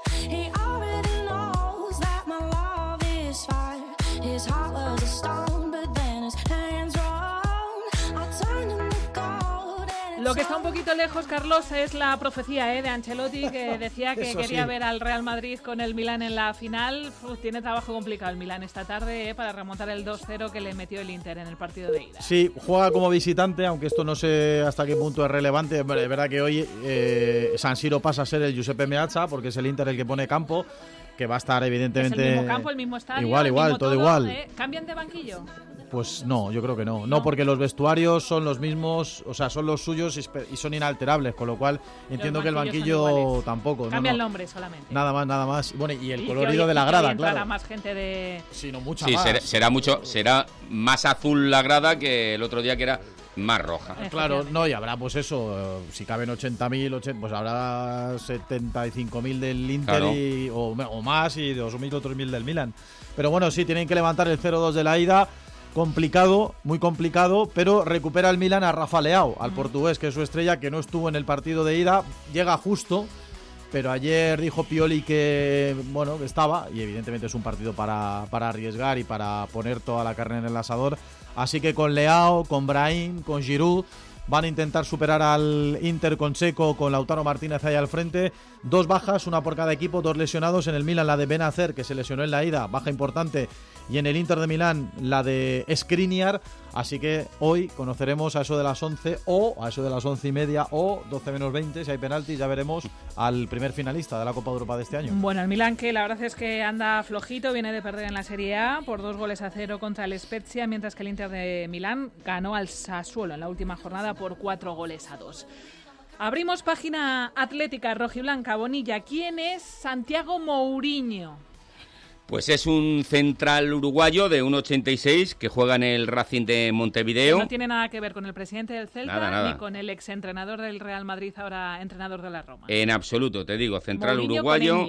U: He already knows that my love is fire. His heart was a stone, but then his hands were on. I turned him to gold.
B: Lo que está un poquito lejos, Carlos, es la profecía ¿eh? de Ancelotti, que decía que quería sí. ver al Real Madrid con el Milán en la final. Uf, tiene trabajo complicado el Milán esta tarde ¿eh? para remontar el dos cero que le metió el Inter en el partido de ida.
M: Sí, juega como visitante, aunque esto no sé hasta qué punto es relevante. Es verdad que hoy eh, San Siro pasa a ser el Giuseppe Meazza, porque es el Inter el que pone campo, que va a estar evidentemente...
B: ¿Es el mismo campo, el mismo estadio?
M: Igual, igual, todo, todo igual.
B: ¿eh? ¿Cambian de banquillo?
M: Pues no, yo creo que no. No, no porque los vestuarios son los mismos, o sea, son los suyos y, y son inalterables, con lo cual entiendo que el banquillo tampoco.
B: Cambia
M: no, no.
B: el nombre solamente.
M: Nada más, nada más. Bueno, y el
B: y
M: colorido
B: hoy,
M: de la grada,
B: claro.
M: más
B: gente de...
M: Sí, no, mucha
N: sí,
M: más.
N: Será, será mucho, será más azul la grada que el otro día que era más roja.
M: Claro, no, y habrá pues eso, si caben ochenta mil, pues habrá setenta y cinco mil del Inter
N: claro.
M: y, o, o más y dos mil o tres mil del Milan. Pero bueno, sí, tienen que levantar el cero dos de la ida. Complicado, muy complicado, pero recupera el Milan a Rafa Leao, al mm. portugués, que es su estrella, que no estuvo en el partido de ida, llega justo, pero ayer dijo Pioli que bueno que estaba, y evidentemente es un partido para, para arriesgar y para poner toda la carne en el asador, así que con Leao, con Brahim, con Giroud, van a intentar superar al Inter con Checo, con Lautaro Martínez ahí al frente. Dos bajas, una por cada equipo, dos lesionados. En el Milan la de Benacer, que se lesionó en la ida, baja importante. Y en el Inter de Milán la de Skriniar. Así que hoy conoceremos a eso de las once o a eso de las once y media o doce menos veinte, si hay penaltis, ya veremos al primer finalista de la Copa de Europa de este año.
B: Bueno, el Milán, que la verdad es que anda flojito, viene de perder en la Serie A por dos goles a cero contra el Spezia, mientras que el Inter de Milán ganó al Sassuolo en la última jornada por cuatro goles a dos. Abrimos página atlética rojiblanca. Bonilla, ¿quién es Santiago Mourinho?
N: Pues es un central uruguayo de uno ochenta y seis que juega en el Racing de Montevideo.
B: No tiene nada que ver con el presidente del Celta
N: nada, nada.
B: ni con el exentrenador del Real Madrid, ahora entrenador de la Roma.
N: En absoluto, te digo, central
B: Mourinho
N: uruguayo.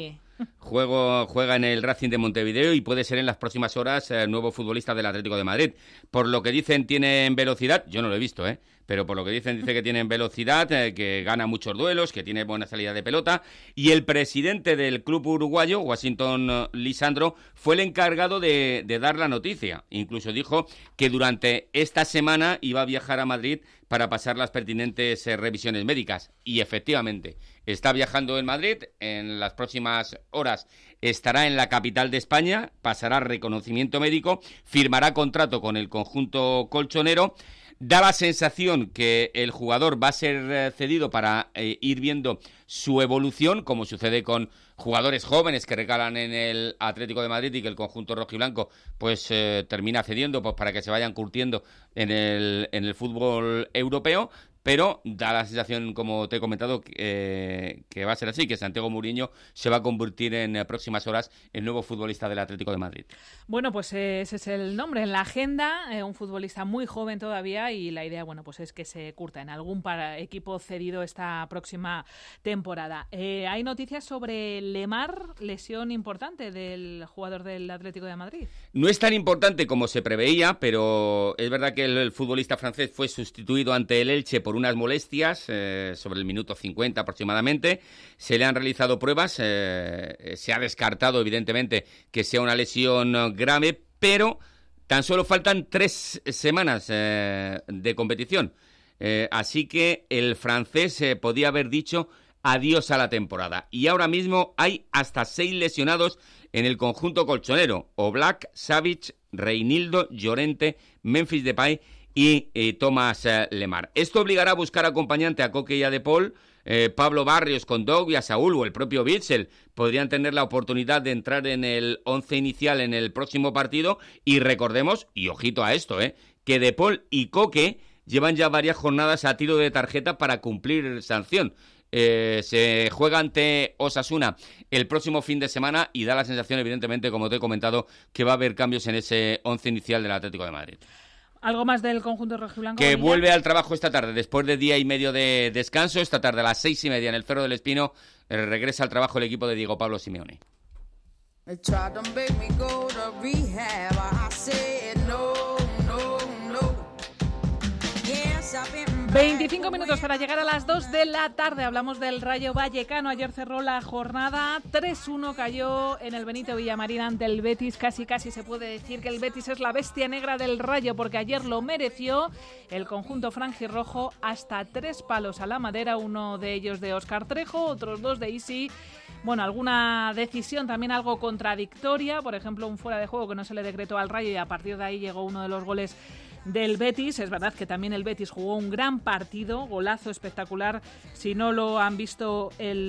N: Juego, juega en el Racing de Montevideo y puede ser en las próximas horas eh, nuevo futbolista del Atlético de Madrid. Por lo que dicen, tienen velocidad. Yo no lo he visto, ¿eh? Pero por lo que dicen, dice que tienen velocidad, eh, que gana muchos duelos, que tiene buena salida de pelota. Y el presidente del club uruguayo, Washington Lisandro, fue el encargado de, de dar la noticia. Incluso dijo que durante esta semana iba a viajar a Madrid para pasar las pertinentes eh, revisiones médicas. Y efectivamente, está viajando en Madrid. En las próximas horas estará en la capital de España, pasará reconocimiento médico, firmará contrato con el conjunto colchonero. Da la sensación que el jugador va a ser cedido para eh, ir viendo su evolución, como sucede con jugadores jóvenes que recalan en el Atlético de Madrid y que el conjunto rojiblanco pues eh, termina cediendo pues para que se vayan curtiendo en el, en el fútbol europeo. Pero da la sensación, como te he comentado, eh, que va a ser así, que Santiago Mourinho se va a convertir en eh, próximas horas en nuevo futbolista del Atlético de Madrid.
B: Bueno, pues eh, ese es el nombre en la agenda, eh, un futbolista muy joven todavía, y la idea, bueno, pues es que se curta en algún para equipo cedido esta próxima temporada. Eh, hay noticias sobre Lemar, lesión importante del jugador del Atlético de Madrid.
N: No es tan importante como se preveía, pero es verdad que el, el futbolista francés fue sustituido ante el Elche por unas molestias, eh, sobre el minuto cincuenta aproximadamente. Se le han realizado pruebas, eh, se ha descartado evidentemente que sea una lesión grave, pero tan solo faltan tres semanas eh, de competición. Eh, así que el francés eh, podía haber dicho adiós a la temporada. Y ahora mismo hay hasta seis lesionados en el conjunto colchonero: Oblak, Savic, Reinildo, Llorente, Memphis Depay y eh, Thomas eh, Lemar. Esto obligará a buscar acompañante a Coque y a De Paul. Eh, Pablo Barrios, Condog y a Saúl o el propio Witsel podrían tener la oportunidad de entrar en el once inicial en el próximo partido. Y recordemos, y ojito a esto, eh, que De Paul y Coque llevan ya varias jornadas a tiro de tarjeta para cumplir sanción. Eh, se juega ante Osasuna el próximo fin de semana y da la sensación, evidentemente, como te he comentado, que va a haber cambios en ese once inicial del Atlético de Madrid.
B: ¿Algo más del conjunto rojiblanco?
N: Que Bonilla vuelve al trabajo esta tarde, después de día y medio de descanso. Esta tarde a las seis y media en el Cerro del Espino eh, regresa al trabajo el equipo de Diego Pablo Simeone.
B: veinticinco minutos para llegar a las dos de la tarde. Hablamos del Rayo Vallecano. Ayer cerró la jornada. tres uno cayó en el Benito Villamarín ante el Betis. Casi casi se puede decir que el Betis es la bestia negra del Rayo, porque ayer lo mereció el conjunto franjirrojo. Hasta tres palos a la madera, uno de ellos de Óscar Trejo, otros dos de Isi. Bueno, alguna decisión también algo contradictoria, por ejemplo un fuera de juego que no se le decretó al Rayo y a partir de ahí llegó uno de los goles del Betis. Es verdad que también el Betis jugó un gran partido, golazo espectacular. Si no lo han visto,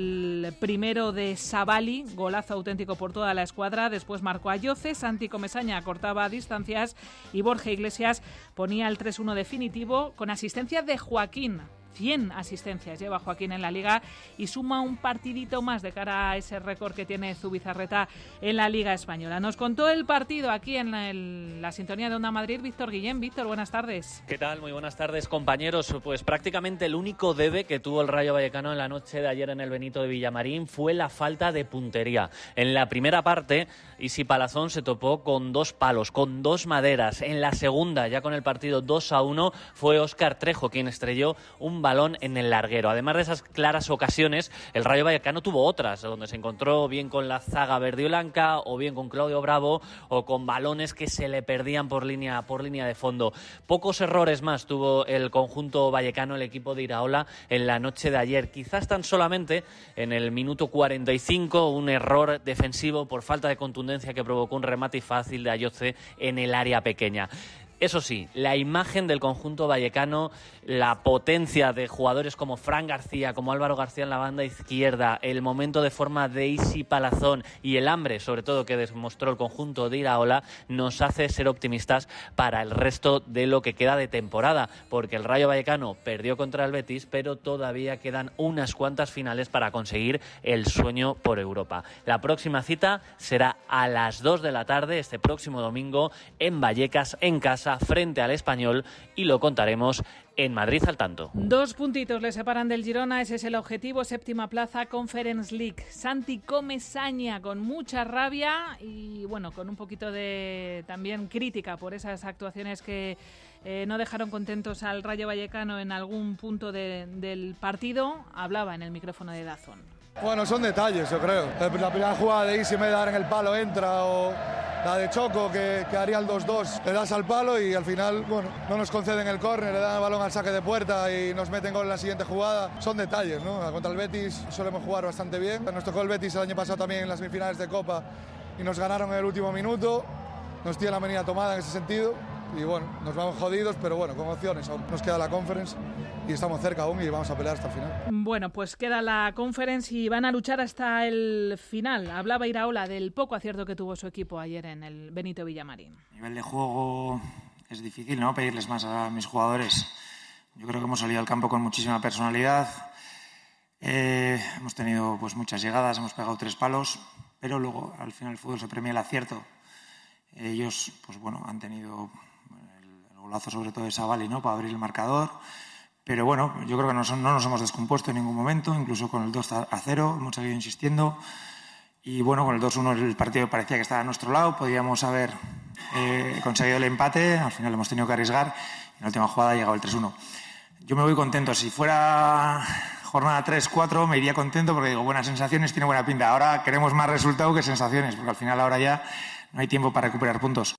B: el primero de Savali, golazo auténtico por toda la escuadra. Después marcó Ayoce, Santi Comesaña cortaba distancias y Borja Iglesias ponía el tres uno definitivo con asistencia de Joaquín. cien asistencias lleva Joaquín en la Liga y suma un partidito más de cara a ese récord que tiene Zubizarreta en la Liga Española. Nos contó el partido aquí en el, la sintonía de Onda Madrid Víctor Guillén. Víctor, buenas tardes.
C: ¿Qué tal? Muy buenas tardes, compañeros. Pues prácticamente el único debe que tuvo el Rayo Vallecano en la noche de ayer en el Benito de Villamarín fue la falta de puntería. En la primera parte, Isi Palazón se topó con dos palos, con dos maderas. En la segunda, ya con el partido dos a uno, fue Óscar Trejo quien estrelló un balón en el larguero. Además de esas claras ocasiones, el Rayo Vallecano tuvo otras, donde se encontró bien con la zaga verde y blanca, o bien con Claudio Bravo, o con balones que se le perdían por línea, por línea de fondo. Pocos errores más tuvo el conjunto vallecano, el equipo de Iraola, en la noche de ayer. Quizás tan solamente en el minuto cuarenta y cinco, un error defensivo por falta de contundencia que provocó un remate fácil de Ayoce en el área pequeña. Eso sí, la imagen del conjunto vallecano, la potencia de jugadores como Fran García, como Álvaro García en la banda izquierda, el momento de forma de Isi Palazón y el hambre, sobre todo, que demostró el conjunto de Iraola, nos hace ser optimistas para el resto de lo que queda de temporada, porque el Rayo Vallecano perdió contra el Betis, pero todavía quedan unas cuantas finales para conseguir el sueño por Europa. La próxima cita será a las dos de la tarde, este próximo domingo, en Vallecas, en casa, frente al Español, y lo contaremos en Madrid al tanto.
B: Dos puntitos le separan del Girona, ese es el objetivo, séptima plaza, Conference League. Santi Comesaña con mucha rabia y bueno, con un poquito de también crítica por esas actuaciones que eh, no dejaron contentos al Rayo Vallecano en algún punto de, del partido. Hablaba en el micrófono de Dazón.
K: Bueno, son detalles, yo creo. La primera jugada de Isi, en vez de dar en el palo, entra, o la de Choco, que, que haría el dos dos, le das al palo y al final, bueno, no nos conceden el córner, le dan el balón al saque de puerta y nos meten gol en la siguiente jugada. Son detalles, ¿no? Contra el Betis solemos jugar bastante bien. Nos tocó el Betis el año pasado también en las semifinales de Copa y nos ganaron en el último minuto. Nos tienen la venida tomada en ese sentido y bueno, nos vamos jodidos, pero bueno, con opciones. Aún nos queda la Conference y estamos cerca aún y vamos a pelear hasta el final.
B: Bueno, pues queda la Conference y van a luchar hasta el final. Hablaba Iraola del poco acierto que tuvo su equipo ayer en el Benito Villamarín.
V: A nivel de juego es difícil, ¿no?, pedirles más a mis jugadores. Yo creo que hemos salido al campo con muchísima personalidad. Eh, hemos tenido pues muchas llegadas, hemos pegado tres palos, pero luego al final el fútbol se premia el acierto. Ellos, pues bueno, han tenido el, el golazo sobre todo de Savali, ¿no?, para abrir el marcador. Pero bueno, yo creo que no, no nos hemos descompuesto en ningún momento, incluso con el dos a cero hemos seguido insistiendo. Y bueno, con el dos uno el partido parecía que estaba a nuestro lado, podíamos haber eh, conseguido el empate, al final hemos tenido que arriesgar y en la última jugada ha llegado el tres uno. Yo me voy contento, si fuera jornada tres cuatro me iría contento porque digo, buenas sensaciones, tiene buena pinta. Ahora queremos más resultado que sensaciones, porque al final ahora ya no hay tiempo para recuperar puntos.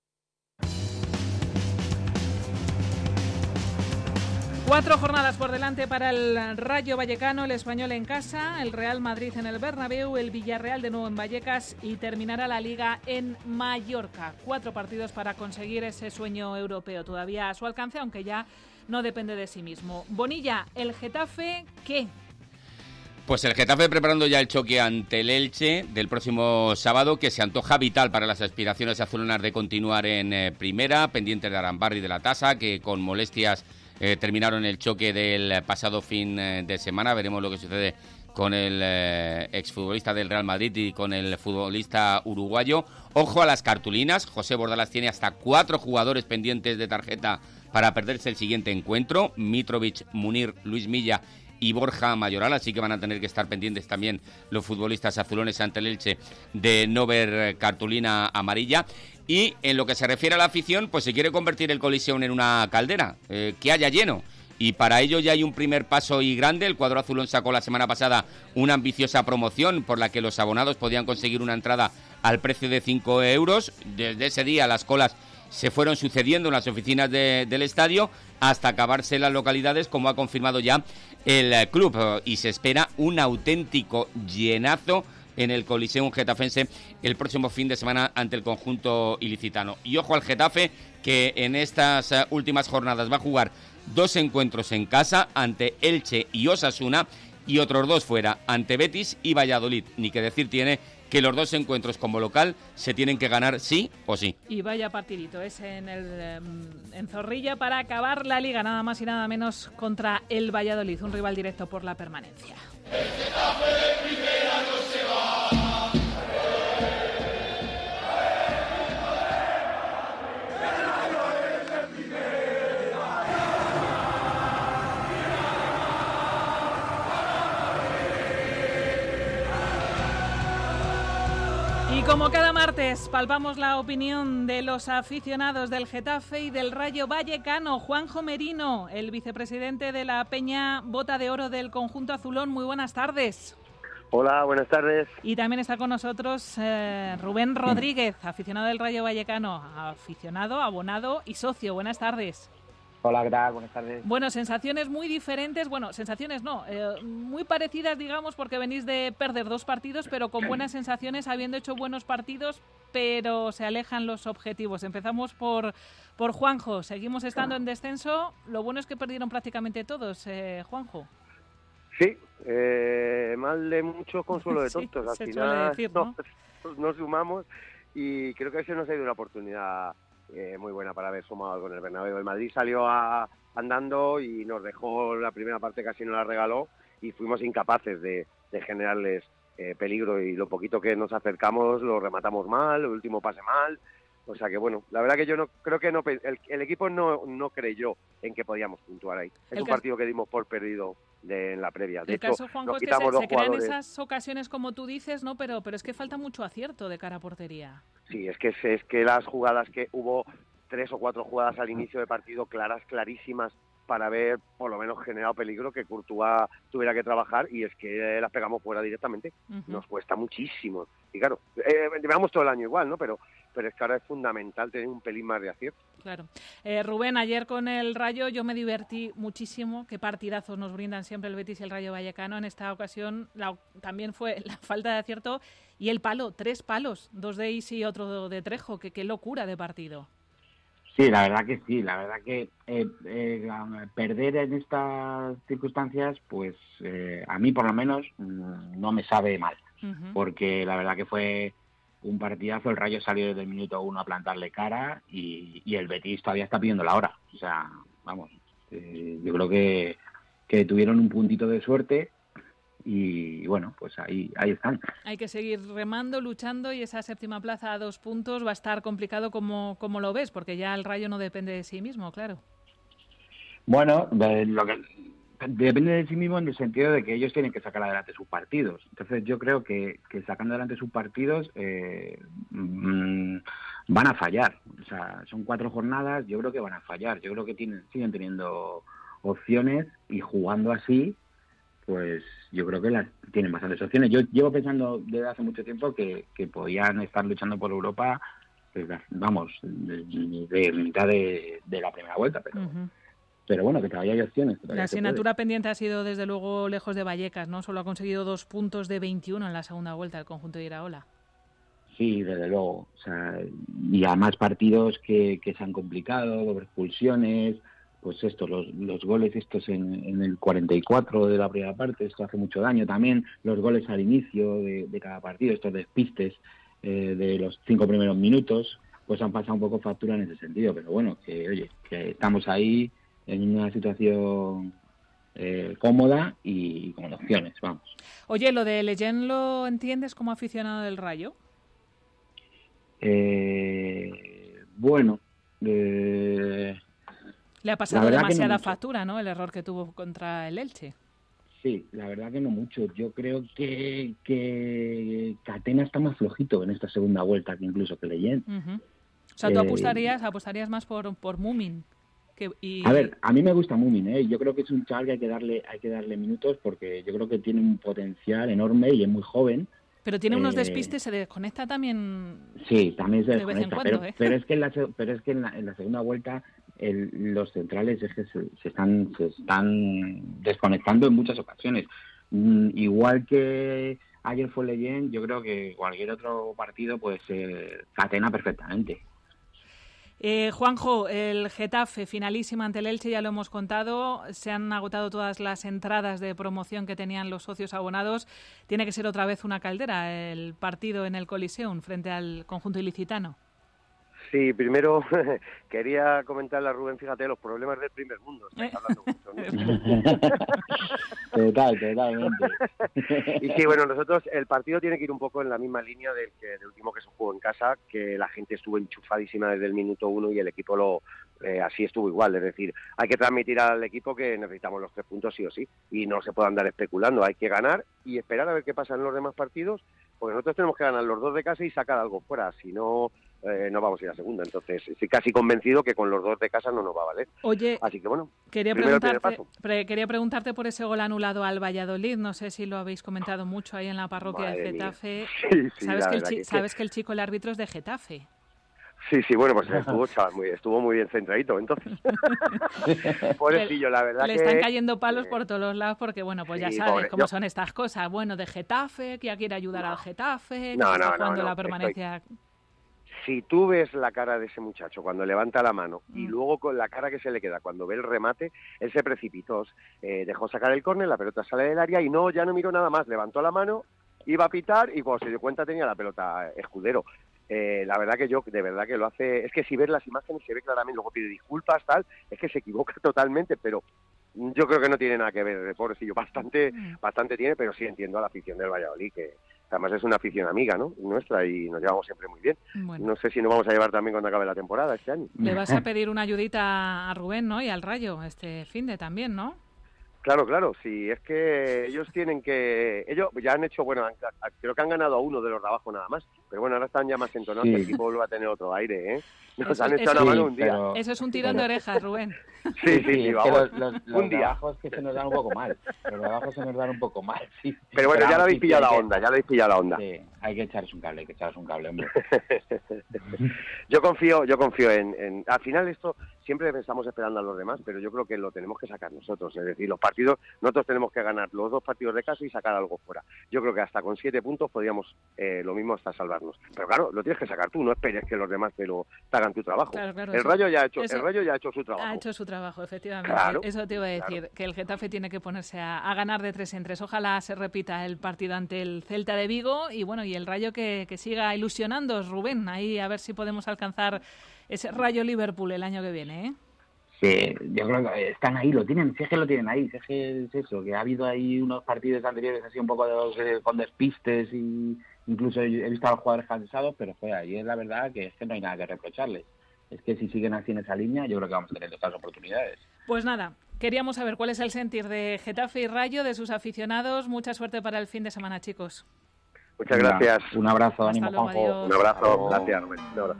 B: Cuatro jornadas por delante para el Rayo Vallecano, el Español en casa, el Real Madrid en el Bernabéu, el Villarreal de nuevo en Vallecas y terminará la Liga en Mallorca. Cuatro partidos para conseguir ese sueño europeo, todavía a su alcance, aunque ya no depende de sí mismo. Bonilla, el Getafe, ¿qué?
N: Pues el Getafe preparando ya el choque ante el Elche del próximo sábado, que se antoja vital para las aspiraciones azulonas de continuar en eh, primera, pendientes de Arambarri y de la Tasa, que con molestias Eh, terminaron el choque del pasado fin eh, de semana. Veremos lo que sucede con el eh, exfutbolista del Real Madrid y con el futbolista uruguayo. Ojo a las cartulinas. José Bordalas tiene hasta cuatro jugadores pendientes de tarjeta para perderse el siguiente encuentro. Mitrovic, Munir, Luis Milla y Borja Mayoral, así que van a tener que estar pendientes también los futbolistas azulones ante el Elche de no ver cartulina amarilla. Y en lo que se refiere a la afición, pues se quiere convertir el Coliseum en una caldera, eh, que haya lleno. Y para ello ya hay un primer paso y grande. El cuadro azulón sacó la semana pasada una ambiciosa promoción por la que los abonados podían conseguir una entrada al precio de cinco euros. Desde ese día las colas se fueron sucediendo en las oficinas de, del estadio hasta acabarse en las localidades, como ha confirmado ya el club. Y se espera un auténtico llenazo en el Coliseum getafense el próximo fin de semana ante el conjunto ilicitano. Y ojo al Getafe, que en estas últimas jornadas va a jugar dos encuentros en casa ante Elche y Osasuna y otros dos fuera ante Betis y Valladolid. Ni que decir tiene que los dos encuentros como local se tienen que ganar sí o sí.
B: Y vaya partidito es en el en Zorrilla para acabar la liga, nada más y nada menos contra el Valladolid, un rival directo por la permanencia.
U: El Getafe de primera no se va.
B: Y como cada martes, palpamos la opinión de los aficionados del Getafe y del Rayo Vallecano. Juanjo Merino, el vicepresidente de la Peña Bota de Oro del conjunto azulón. Muy buenas tardes.
D: Hola, buenas tardes.
B: Y también está con nosotros eh, Rubén Rodríguez, aficionado del Rayo Vallecano. Aficionado, abonado y socio. Buenas tardes.
D: Hola, ¿qué tal? Buenas tardes.
B: Bueno, sensaciones muy diferentes, bueno, sensaciones no, eh, muy parecidas, digamos, porque venís de perder dos partidos, pero con buenas sensaciones, habiendo hecho buenos partidos, pero se alejan los objetivos. Empezamos por, por Juanjo, seguimos estando en descenso, lo bueno es que perdieron prácticamente todos, eh, Juanjo.
D: Sí, eh, mal de mucho, consuelo de tontos.
B: Sí,
D: Al
B: se
D: final
B: suele decir, ¿no?
D: nos, nos sumamos y creo que se nos ha ido una oportunidad Eh, muy buena para haber sumado algo en el Bernabéu. El Madrid salió a, andando y nos dejó la primera parte, casi nos la regaló y fuimos incapaces de, de generarles eh, peligro, y lo poquito que nos acercamos lo rematamos mal, el último pase mal. O sea que bueno, la verdad que yo no creo que no el, el equipo no, no creyó en que podíamos puntuar ahí. Es
B: el
D: un
B: caso,
D: partido que dimos por perdido de, en la previa. De
B: el
D: hecho,
B: caso, Juanjo,
D: nos
B: es que
D: quitamos
B: se,
D: dos
B: se crean
D: jugadores.
B: esas ocasiones como tú dices, ¿no? Pero, pero es que falta mucho acierto de cara a portería.
D: Sí, es que es que las jugadas que hubo, tres o cuatro jugadas al inicio de partido claras, clarísimas, para haber por lo menos generado peligro, que Courtois tuviera que trabajar, y es que las pegamos fuera directamente. Uh-huh. Nos cuesta muchísimo. Y claro, eh, llevamos todo el año igual, ¿no? Pero, pero es que ahora es fundamental tener un pelín más de acierto.
B: Claro. Eh, Rubén, ayer con el Rayo yo me divertí muchísimo. Qué partidazos nos brindan siempre el Betis y el Rayo Vallecano. En esta ocasión la, también fue la falta de acierto y el palo, tres palos, dos de Isi y otro de Trejo. Qué, qué locura de partido.
F: Sí, la verdad que sí, la verdad que eh, eh, perder en estas circunstancias, pues eh, a mí por lo menos mm, no me sabe mal, uh-huh. porque la verdad que fue un partidazo. El Rayo salió desde el minuto uno a plantarle cara y, y el Betis todavía está pidiendo la hora. O sea, vamos, eh, yo creo que, que tuvieron un puntito de suerte. Y bueno, pues ahí ahí están.
B: Hay que seguir remando, luchando, y esa séptima plaza a dos puntos va a estar complicado como, como lo ves, porque ya el Rayo no depende de sí mismo, claro.
F: Bueno, de, lo que depende de sí mismo en el sentido de que ellos tienen que sacar adelante sus partidos. Entonces yo creo que, que sacando adelante sus partidos eh, mmm, van a fallar. O sea, son cuatro jornadas, yo creo que van a fallar. Yo creo que tienen siguen teniendo opciones, y jugando así, pues yo creo que las tienen bastantes opciones. Yo llevo pensando desde hace mucho tiempo que, que podían estar luchando por Europa, desde, vamos, de, de mitad de, de la primera vuelta, pero uh-huh. pero bueno, que todavía hay opciones. Todavía
B: la asignatura pendiente ha sido desde luego lejos de Vallecas, ¿no? Solo ha conseguido dos puntos de veintiuno en la segunda vuelta el conjunto de Iraola.
F: Sí, desde luego. O sea, y además partidos que, que se han complicado, doble expulsiones. Pues esto, los, los goles estos en, en el cuarenta y cuatro de la primera parte, esto hace mucho daño también. Los goles al inicio de, de cada partido, estos despistes eh, de los cinco primeros minutos, pues han pasado un poco factura en ese sentido. Pero bueno, que oye, que estamos ahí en una situación eh, cómoda y con opciones, vamos.
B: Oye, ¿lo de Leyen lo entiendes como aficionado del Rayo?
F: Eh, bueno, eh...
B: Le ha pasado demasiada no factura, ¿no? El error que tuvo contra el Elche.
F: Sí, la verdad que no mucho. Yo creo que, que Catena está más flojito en esta segunda vuelta que incluso que Leyen.
B: Uh-huh. O sea, ¿tú eh, apostarías, apostarías más por, por Mumin? Que, y...
F: A ver, a mí me gusta Mumin, ¿eh? Yo creo que es un chaval que hay que darle hay que darle minutos porque yo creo que tiene un potencial enorme y es muy joven.
B: Pero tiene unos
F: eh...
B: despistes, se desconecta también.
F: Sí, también se
B: de
F: desconecta,
B: vez en cuando,
F: pero,
B: ¿eh?
F: pero es que en la, pero es que en la, en la segunda vuelta el, los centrales es que se, se están se están desconectando en muchas ocasiones. Mm, igual que ayer fue Leyen, yo creo que cualquier otro partido pues eh, catena perfectamente.
B: Eh, Juanjo, el Getafe, finalísima ante el Elche, ya lo hemos contado, se han agotado todas las entradas de promoción que tenían los socios abonados. Tiene que ser otra vez una caldera el partido en el Coliseum frente al conjunto ilicitano.
D: Sí, primero quería comentarle a Rubén, fíjate, los problemas del primer mundo. Estáis hablando mucho, ¿no?
F: Total, totalmente.
D: Y sí, bueno, nosotros, el partido tiene que ir un poco en la misma línea del, que, del último que se jugó en casa, que la gente estuvo enchufadísima desde el minuto uno y el equipo lo eh, así estuvo igual. Es decir, hay que transmitir al equipo que necesitamos los tres puntos sí o sí, y no se puede andar especulando, hay que ganar y esperar a ver qué pasa en los demás partidos, porque nosotros tenemos que ganar los dos de casa y sacar algo fuera, si no... Eh, no vamos a ir a segunda, entonces estoy casi convencido que con los dos de casa no nos va a valer.
B: Oye,
D: así que bueno,
B: quería preguntarte, pre, quería preguntarte por ese gol anulado al Valladolid, no sé si lo habéis comentado mucho ahí en la parroquia
D: Madre
B: de Getafe.
D: Sí, sí,
B: sabes, que el,
D: que,
B: sabes que el chico, el árbitro es de Getafe.
D: Sí, sí, bueno, pues estuvo, chaval, muy, estuvo muy bien centradito, entonces. Pobrecillo, la verdad
B: le
D: que...
B: Le están cayendo palos eh, por todos los lados porque, bueno, pues sí, ya sabes pobre, cómo yo... son estas cosas. Bueno, de Getafe, que ya quiere ayudar no. al Getafe, que
D: no,
B: está
D: no,
B: jugando
D: no, no,
B: la permanencia...
D: Estoy... Si tú ves la cara de ese muchacho cuando levanta la mano mm. y luego con la cara que se le queda cuando ve el remate, él se precipitó, eh, dejó sacar el córner, la pelota sale del área y no, ya no miró nada más, levantó la mano, iba a pitar y cuando se dio cuenta tenía la pelota Escudero. Eh, la verdad que yo, de verdad que lo hace, es que si ves las imágenes se ve claramente, luego pide disculpas, tal, es que se equivoca totalmente, pero yo creo que no tiene nada que ver, pobrecillo, bastante, mm. bastante tiene, pero sí entiendo a la afición del Valladolid, que además es una afición amiga, ¿no? Nuestra, y nos llevamos siempre muy bien. Bueno. No sé si nos vamos a llevar también cuando acabe la temporada este año.
B: Le vas a pedir una ayudita a Rubén, ¿no? Y al Rayo, este finde también, ¿no?
D: Claro, claro, sí, es que ellos tienen que... Ellos ya han hecho, bueno, han, creo que han ganado a uno de los de abajo nada más, pero bueno, ahora están ya más entonados, sí. El equipo vuelve a tener otro aire, ¿eh? Nos eso, han hecho una mano un día.
B: Pero, eso es un tirón pero, de orejas, Rubén.
D: Sí, sí, sí, sí vamos.
F: Los, los, los un día. De abajo es que se nos dan un poco mal, los de abajo se nos dan un poco mal, sí.
D: Pero bueno, pero ya lo habéis pillado la onda, ya lo habéis pillado la onda.
F: Sí, hay que echarles un cable, hay que echarles un cable, hombre.
D: yo confío, yo confío en, en... Al final esto siempre estamos esperando a los demás, pero yo creo que lo tenemos que sacar nosotros, es decir, los partidos, nosotros tenemos que ganar los dos partidos de casa y sacar algo fuera. Yo creo que hasta con siete puntos podríamos eh, lo mismo hasta salvarnos. Pero claro, lo tienes que sacar tú, no esperes que los demás te lo te hagan tu trabajo.
B: Claro, claro,
D: el
B: eso,
D: Rayo ya ha hecho,
B: eso,
D: el Rayo ya ha hecho su trabajo.
B: Ha hecho su trabajo, efectivamente.
D: Claro,
B: eso te iba a decir,
D: claro.
B: que el Getafe tiene que ponerse a, a ganar de tres en tres. Ojalá se repita el partido ante el Celta de Vigo y bueno, y el Rayo que, que siga ilusionando, Rubén, ahí a ver si podemos alcanzar ese Rayo Liverpool el año que viene, ¿eh?
F: Sí, yo creo que están ahí, lo tienen, si es que lo tienen ahí, si es que es eso, que ha habido ahí unos partidos anteriores así un poco de, con despistes y incluso he visto a los jugadores cansados, pero joder, ahí es la verdad que es que no hay nada que reprocharles. Es que si siguen así en esa línea, yo creo que vamos a tener otras oportunidades.
B: Pues nada, queríamos saber cuál es el sentir de Getafe y Rayo, de sus aficionados. Mucha suerte para el fin de semana, chicos.
D: Muchas gracias.
F: Un abrazo,
B: Hasta
F: ánimo,
B: luego,
F: Juanjo.
B: adiós.
D: Un abrazo, gracias, Rubén. Un abrazo.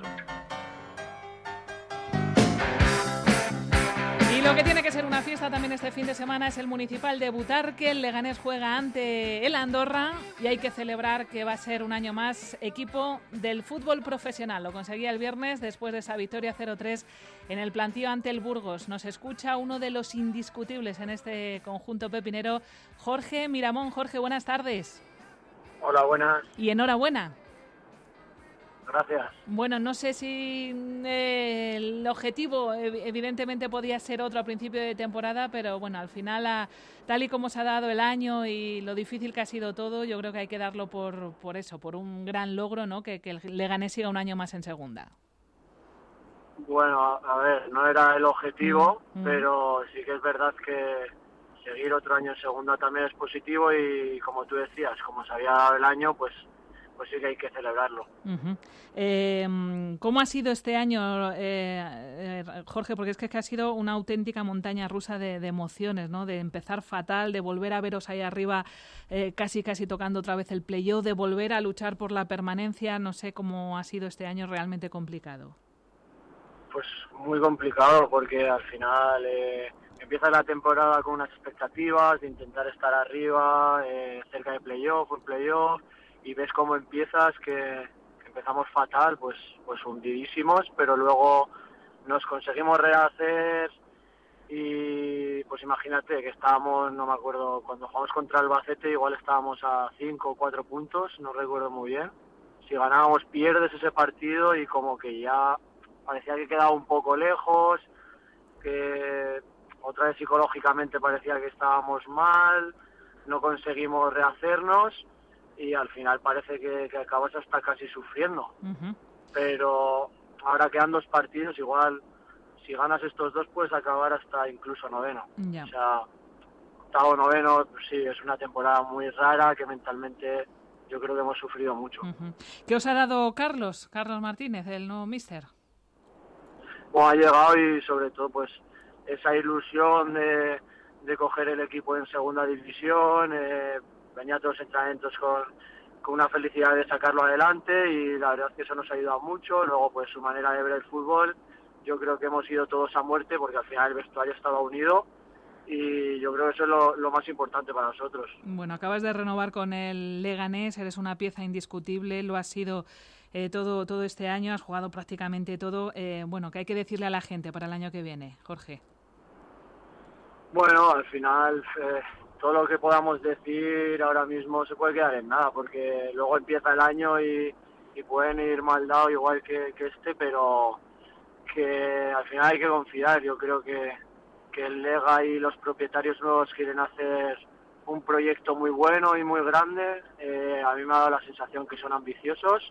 B: Y lo que tiene que ser una fiesta también este fin de semana es el Municipal de Butarque. El Leganés juega ante el Andorra y hay que celebrar que va a ser un año más equipo del fútbol profesional. Lo conseguía el viernes después de esa victoria cero tres en el plantío ante el Burgos. Nos escucha uno de los indiscutibles en este conjunto pepinero, Jorge Miramón. Jorge, buenas tardes.
E: Hola, buenas.
B: Y enhorabuena.
E: Gracias.
B: Bueno, no sé si eh, el objetivo evidentemente podía ser otro a principio de temporada, pero bueno, al final, a, tal y como se ha dado el año y lo difícil que ha sido todo, yo creo que hay que darlo por, por eso, por un gran logro, ¿no? Que, que el Leganés siga un año más en segunda.
E: Bueno, a, a ver, no era el objetivo,
B: mm.
E: pero sí que es verdad que seguir otro año en segunda también es positivo y como tú decías, como se había dado el año, pues pues sí que hay que celebrarlo.
B: Uh-huh. Eh, ¿Cómo ha sido este año, eh, eh, Jorge? Porque es que, es que ha sido una auténtica montaña rusa de, de emociones, ¿no? De empezar fatal, de volver a veros ahí arriba eh, casi casi tocando otra vez el playoff, de volver a luchar por la permanencia. No sé cómo ha sido este año realmente complicado.
E: pues muy complicado porque al final eh, empieza la temporada con unas expectativas de intentar estar arriba, eh, cerca de playoff, un playoff, y ves cómo empiezas, que, que empezamos fatal, pues, pues hundidísimos, pero luego nos conseguimos rehacer y pues imagínate que estábamos, no me acuerdo, cuando jugamos contra el Albacete igual estábamos a cinco o cuatro puntos, no recuerdo muy bien. Si ganábamos pierdes ese partido y como que ya parecía que quedaba un poco lejos, que otra vez psicológicamente parecía que estábamos mal, no conseguimos rehacernos y al final parece que, que acabas hasta casi sufriendo.
B: Uh-huh.
E: Pero ahora quedan dos partidos, igual si ganas estos dos puedes acabar hasta incluso noveno.
B: Ya.
E: O sea, octavo, noveno, pues sí, es una temporada muy rara que mentalmente yo creo que hemos sufrido mucho.
B: Uh-huh. ¿Qué os ha dado Carlos, Carlos Martínez, el nuevo míster?
E: Bueno, ha llegado y sobre todo pues esa ilusión de, de coger el equipo en segunda división, eh, venía a todos los entrenamientos con, con una felicidad de sacarlo adelante y la verdad es que eso nos ha ayudado mucho. Luego pues su manera de ver el fútbol, yo creo que hemos ido todos a muerte porque al final el vestuario estaba unido y yo creo que eso es lo, lo más importante para nosotros.
B: Bueno, acabas de renovar con el Leganés, eres una pieza indiscutible, lo has sido eh, todo, todo este año, has jugado prácticamente todo. Eh, bueno, ¿qué hay que decirle a la gente para el año que viene, Jorge?
E: Bueno, al final eh, todo lo que podamos decir ahora mismo se puede quedar en nada porque luego empieza el año y, y pueden ir mal dados igual que, que este, pero que al final hay que confiar. Yo creo que, que el Lega y los propietarios nuevos quieren hacer un proyecto muy bueno y muy grande. Eh, a mí me ha dado la sensación que son ambiciosos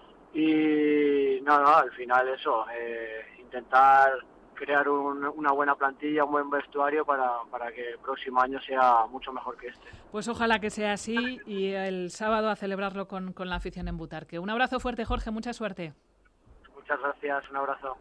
E: y nada, al final eso, eh, intentar crear un, una buena plantilla, un buen vestuario para, para que el próximo año sea mucho mejor que este.
B: Pues ojalá que sea así y el sábado a celebrarlo con, con la afición en Butarque. Un abrazo fuerte, Jorge, mucha suerte.
E: Muchas gracias, un abrazo.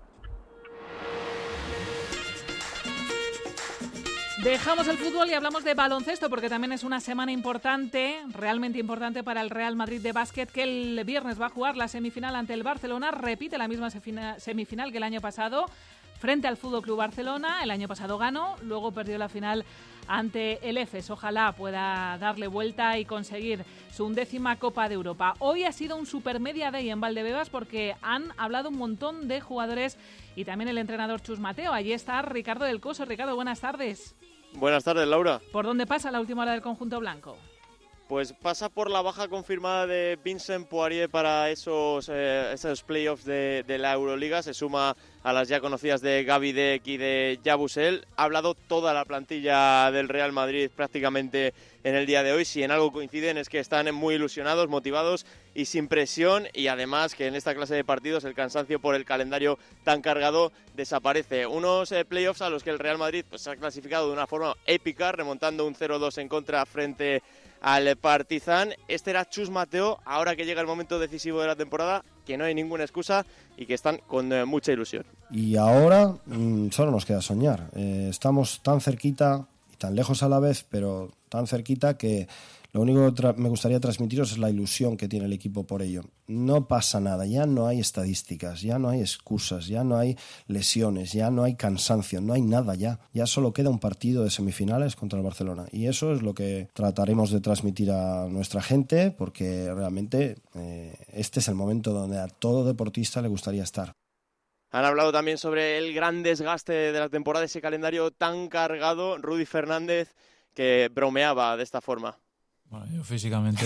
B: Dejamos el fútbol y hablamos de baloncesto porque también es una semana importante, realmente importante para el Real Madrid de básquet, que el viernes va a jugar la semifinal ante el Barcelona, repite la misma semifinal que el año pasado frente al Fútbol Club Barcelona. El año pasado ganó, luego perdió la final ante el Efes. Ojalá pueda darle vuelta y conseguir su undécima Copa de Europa. Hoy ha sido un super media day en Valdebebas porque han hablado un montón de jugadores y también el entrenador Chus Mateo. Allí está Ricardo del Coso. Ricardo, buenas tardes.
G: Buenas tardes, Laura.
B: ¿Por dónde pasa la última hora del conjunto blanco?
G: Pues pasa por la baja confirmada de Vincent Poirier para esos, eh, esos playoffs de, de la Euroliga. Se suma a las ya conocidas de Gaby Deck y de Yabusel. Ha hablado toda la plantilla del Real Madrid prácticamente en el día de hoy. Si en algo coinciden es que están muy ilusionados, motivados y sin presión. Y además que en esta clase de partidos el cansancio por el calendario tan cargado desaparece. Unos eh, playoffs a los que el Real Madrid pues, se ha clasificado de una forma épica, remontando un cero dos en contra frente al Partizan. Este era Chus Mateo, ahora que llega el momento decisivo de la temporada, que no hay ninguna excusa y que están con eh, mucha ilusión.
H: Y ahora mmm, solo nos queda soñar. Eh, estamos tan cerquita y tan lejos a la vez, pero tan cerquita que lo único que tra- me gustaría transmitiros es la ilusión que tiene el equipo por ello. No pasa nada, ya no hay estadísticas, ya no hay excusas, ya no hay lesiones, ya no hay cansancio, no hay nada ya. Ya solo queda un partido de semifinales contra el Barcelona. Y eso es lo que trataremos de transmitir a nuestra gente, porque realmente eh, este es el momento donde a todo deportista le gustaría estar.
G: Han hablado también sobre el gran desgaste de la temporada, ese calendario tan cargado. Rudy Fernández, que bromeaba de esta forma.
W: Bueno, yo físicamente...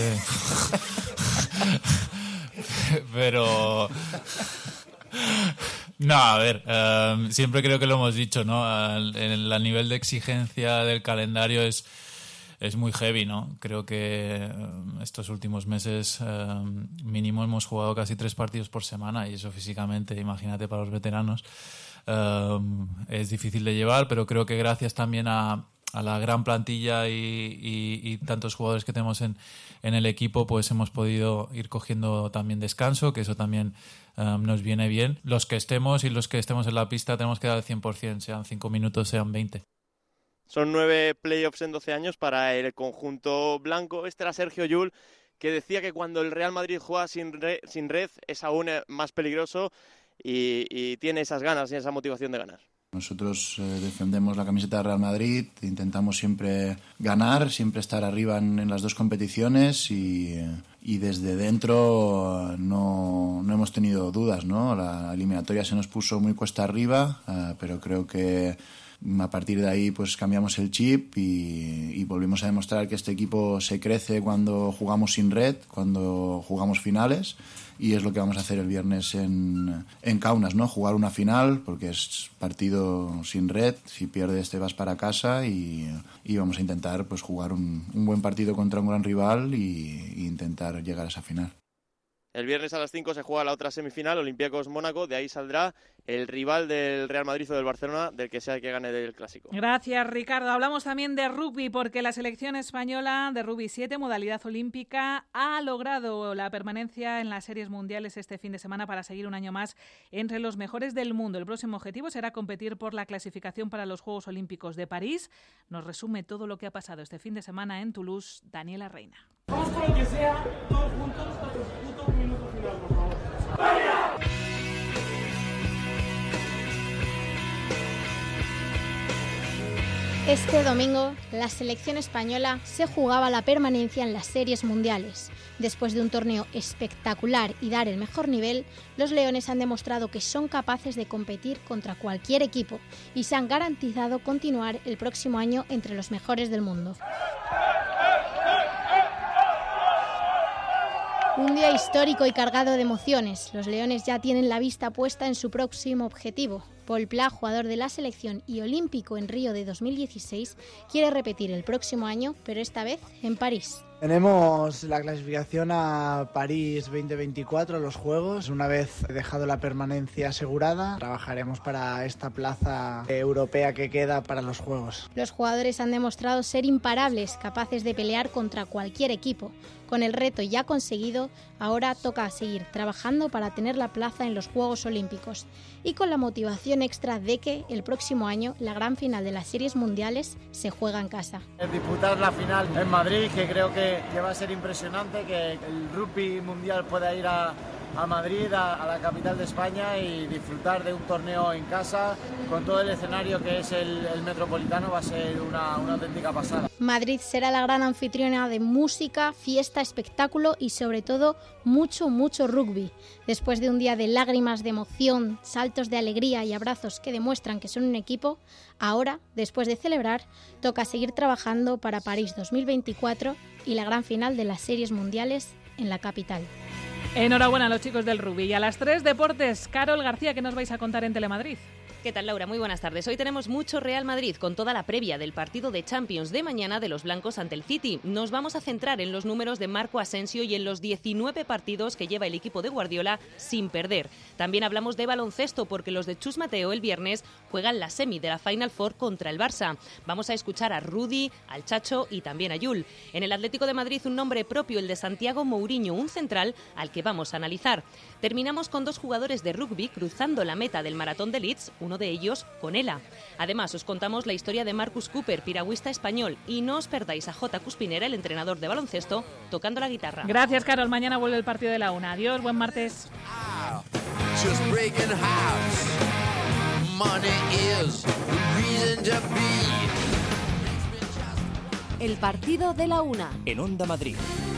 W: Pero... No, a ver, uh, siempre creo que lo hemos dicho, ¿no? El, el nivel de exigencia del calendario es, es muy heavy, ¿no? Creo que uh, estos últimos meses uh, mínimo hemos jugado casi tres partidos por semana y eso físicamente, imagínate para los veteranos, uh, es difícil de llevar, pero creo que gracias también a... a la gran plantilla y, y, y tantos jugadores que tenemos en, en el equipo, pues hemos podido ir cogiendo también descanso, que eso también um, nos viene bien. Los que estemos y los que estemos en la pista tenemos que dar el cien por ciento, sean cinco minutos, sean veinte.
G: Son nueve playoffs en doce años para el conjunto blanco. Este era Sergio Llull, que decía que cuando el Real Madrid juega sin, re, sin red es aún más peligroso. y, y tiene esas ganas y esa motivación de ganar.
I: Nosotros eh, defendemos la camiseta de Real Madrid, intentamos siempre ganar, siempre estar arriba en, en las dos competiciones y, y desde dentro no, no hemos tenido dudas, ¿no? La eliminatoria se nos puso muy cuesta arriba, eh, pero creo que a partir de ahí pues cambiamos el chip y, y volvimos a demostrar que este equipo se crece cuando jugamos sin red, cuando jugamos finales, y es lo que vamos a hacer el viernes en, en Kaunas, ¿no? Jugar una final porque es partido sin red, si pierdes te vas para casa y, y vamos a intentar pues jugar un, un buen partido contra un gran rival y, y intentar llegar a esa final.
G: El viernes a las cinco se juega la otra semifinal, Olympiacos-Mónaco, de ahí saldrá el rival del Real Madrid o del Barcelona, del que sea que gane del Clásico.
B: Gracias, Ricardo. Hablamos también de rugby, porque la selección española de rugby siete, modalidad olímpica, ha logrado la permanencia en las series mundiales este fin de semana para seguir un año más entre los mejores del mundo. El próximo objetivo será competir por la clasificación para los Juegos Olímpicos de París. Nos resume todo lo que ha pasado este fin de semana en Toulouse, Daniela Reina.
J: Vamos con lo que sea, todos juntos hasta el puto minuto final, por favor. ¡Vaya!
L: Este domingo, la selección española se jugaba la permanencia en las series mundiales. Después de un torneo espectacular y dar el mejor nivel, los leones han demostrado que son capaces de competir contra cualquier equipo y se han garantizado continuar el próximo año entre los mejores del mundo. Un día histórico y cargado de emociones. Los leones ya tienen la vista puesta en su próximo objetivo. Paul Pla, jugador de la selección y olímpico en Río de dos mil dieciséis, quiere repetir el próximo año, pero esta vez en París.
X: Tenemos la clasificación a París veinte veinticuatro, los Juegos. Una vez dejado la permanencia asegurada, trabajaremos para esta plaza europea que queda para los Juegos.
L: Los jugadores han demostrado ser imparables, capaces de pelear contra cualquier equipo. Con el reto ya conseguido, ahora toca seguir trabajando para tener la plaza en los Juegos Olímpicos y con la motivación extra de que el próximo año la gran final de las series mundiales se juega en casa.
Y: Disputar la final en Madrid, que creo que, que va a ser impresionante, que el rugby mundial pueda ir a, a Madrid, a, a la capital de España, y disfrutar de un torneo en casa con todo el escenario que es el, el Metropolitano. Va a ser una, una auténtica pasada.
L: Madrid será la gran anfitriona de música, fiesta, espectáculo y sobre todo mucho, mucho rugby. Después de un día de lágrimas, de emoción, saltos de alegría y abrazos que demuestran que son un equipo, ahora, después de celebrar, toca seguir trabajando para París dos mil veinticuatro y la gran final de las series mundiales en la capital.
B: Enhorabuena a los chicos del rugby. Y a las tres, deportes. Carol García, ¿qué nos vais a contar en Telemadrid?
Z: ¿Qué tal, Laura? Muy buenas tardes. Hoy tenemos mucho Real Madrid con toda la previa del partido de Champions de mañana de los blancos ante el City. Nos vamos a centrar en los números de Marco Asensio y en los diecinueve partidos que lleva el equipo de Guardiola sin perder. También hablamos de baloncesto porque los de Chus Mateo el viernes juegan la semi de la Final Four contra el Barça. Vamos a escuchar a Rudy, al Chacho y también a Yul. En el Atlético de Madrid un nombre propio, el de Santiago Mourinho, un central al que vamos a analizar. Terminamos con dos jugadores de rugby cruzando la meta del maratón de Leeds, uno de ellos con Ela. Además, os contamos la historia de Marcus Cooper, piragüista español, y no os perdáis a J. Cuspinera, el entrenador de baloncesto, tocando la guitarra.
B: Gracias, Carol. Mañana vuelve el partido de la una. Adiós, buen martes.
P: El partido de la una.
A: En Onda Madrid.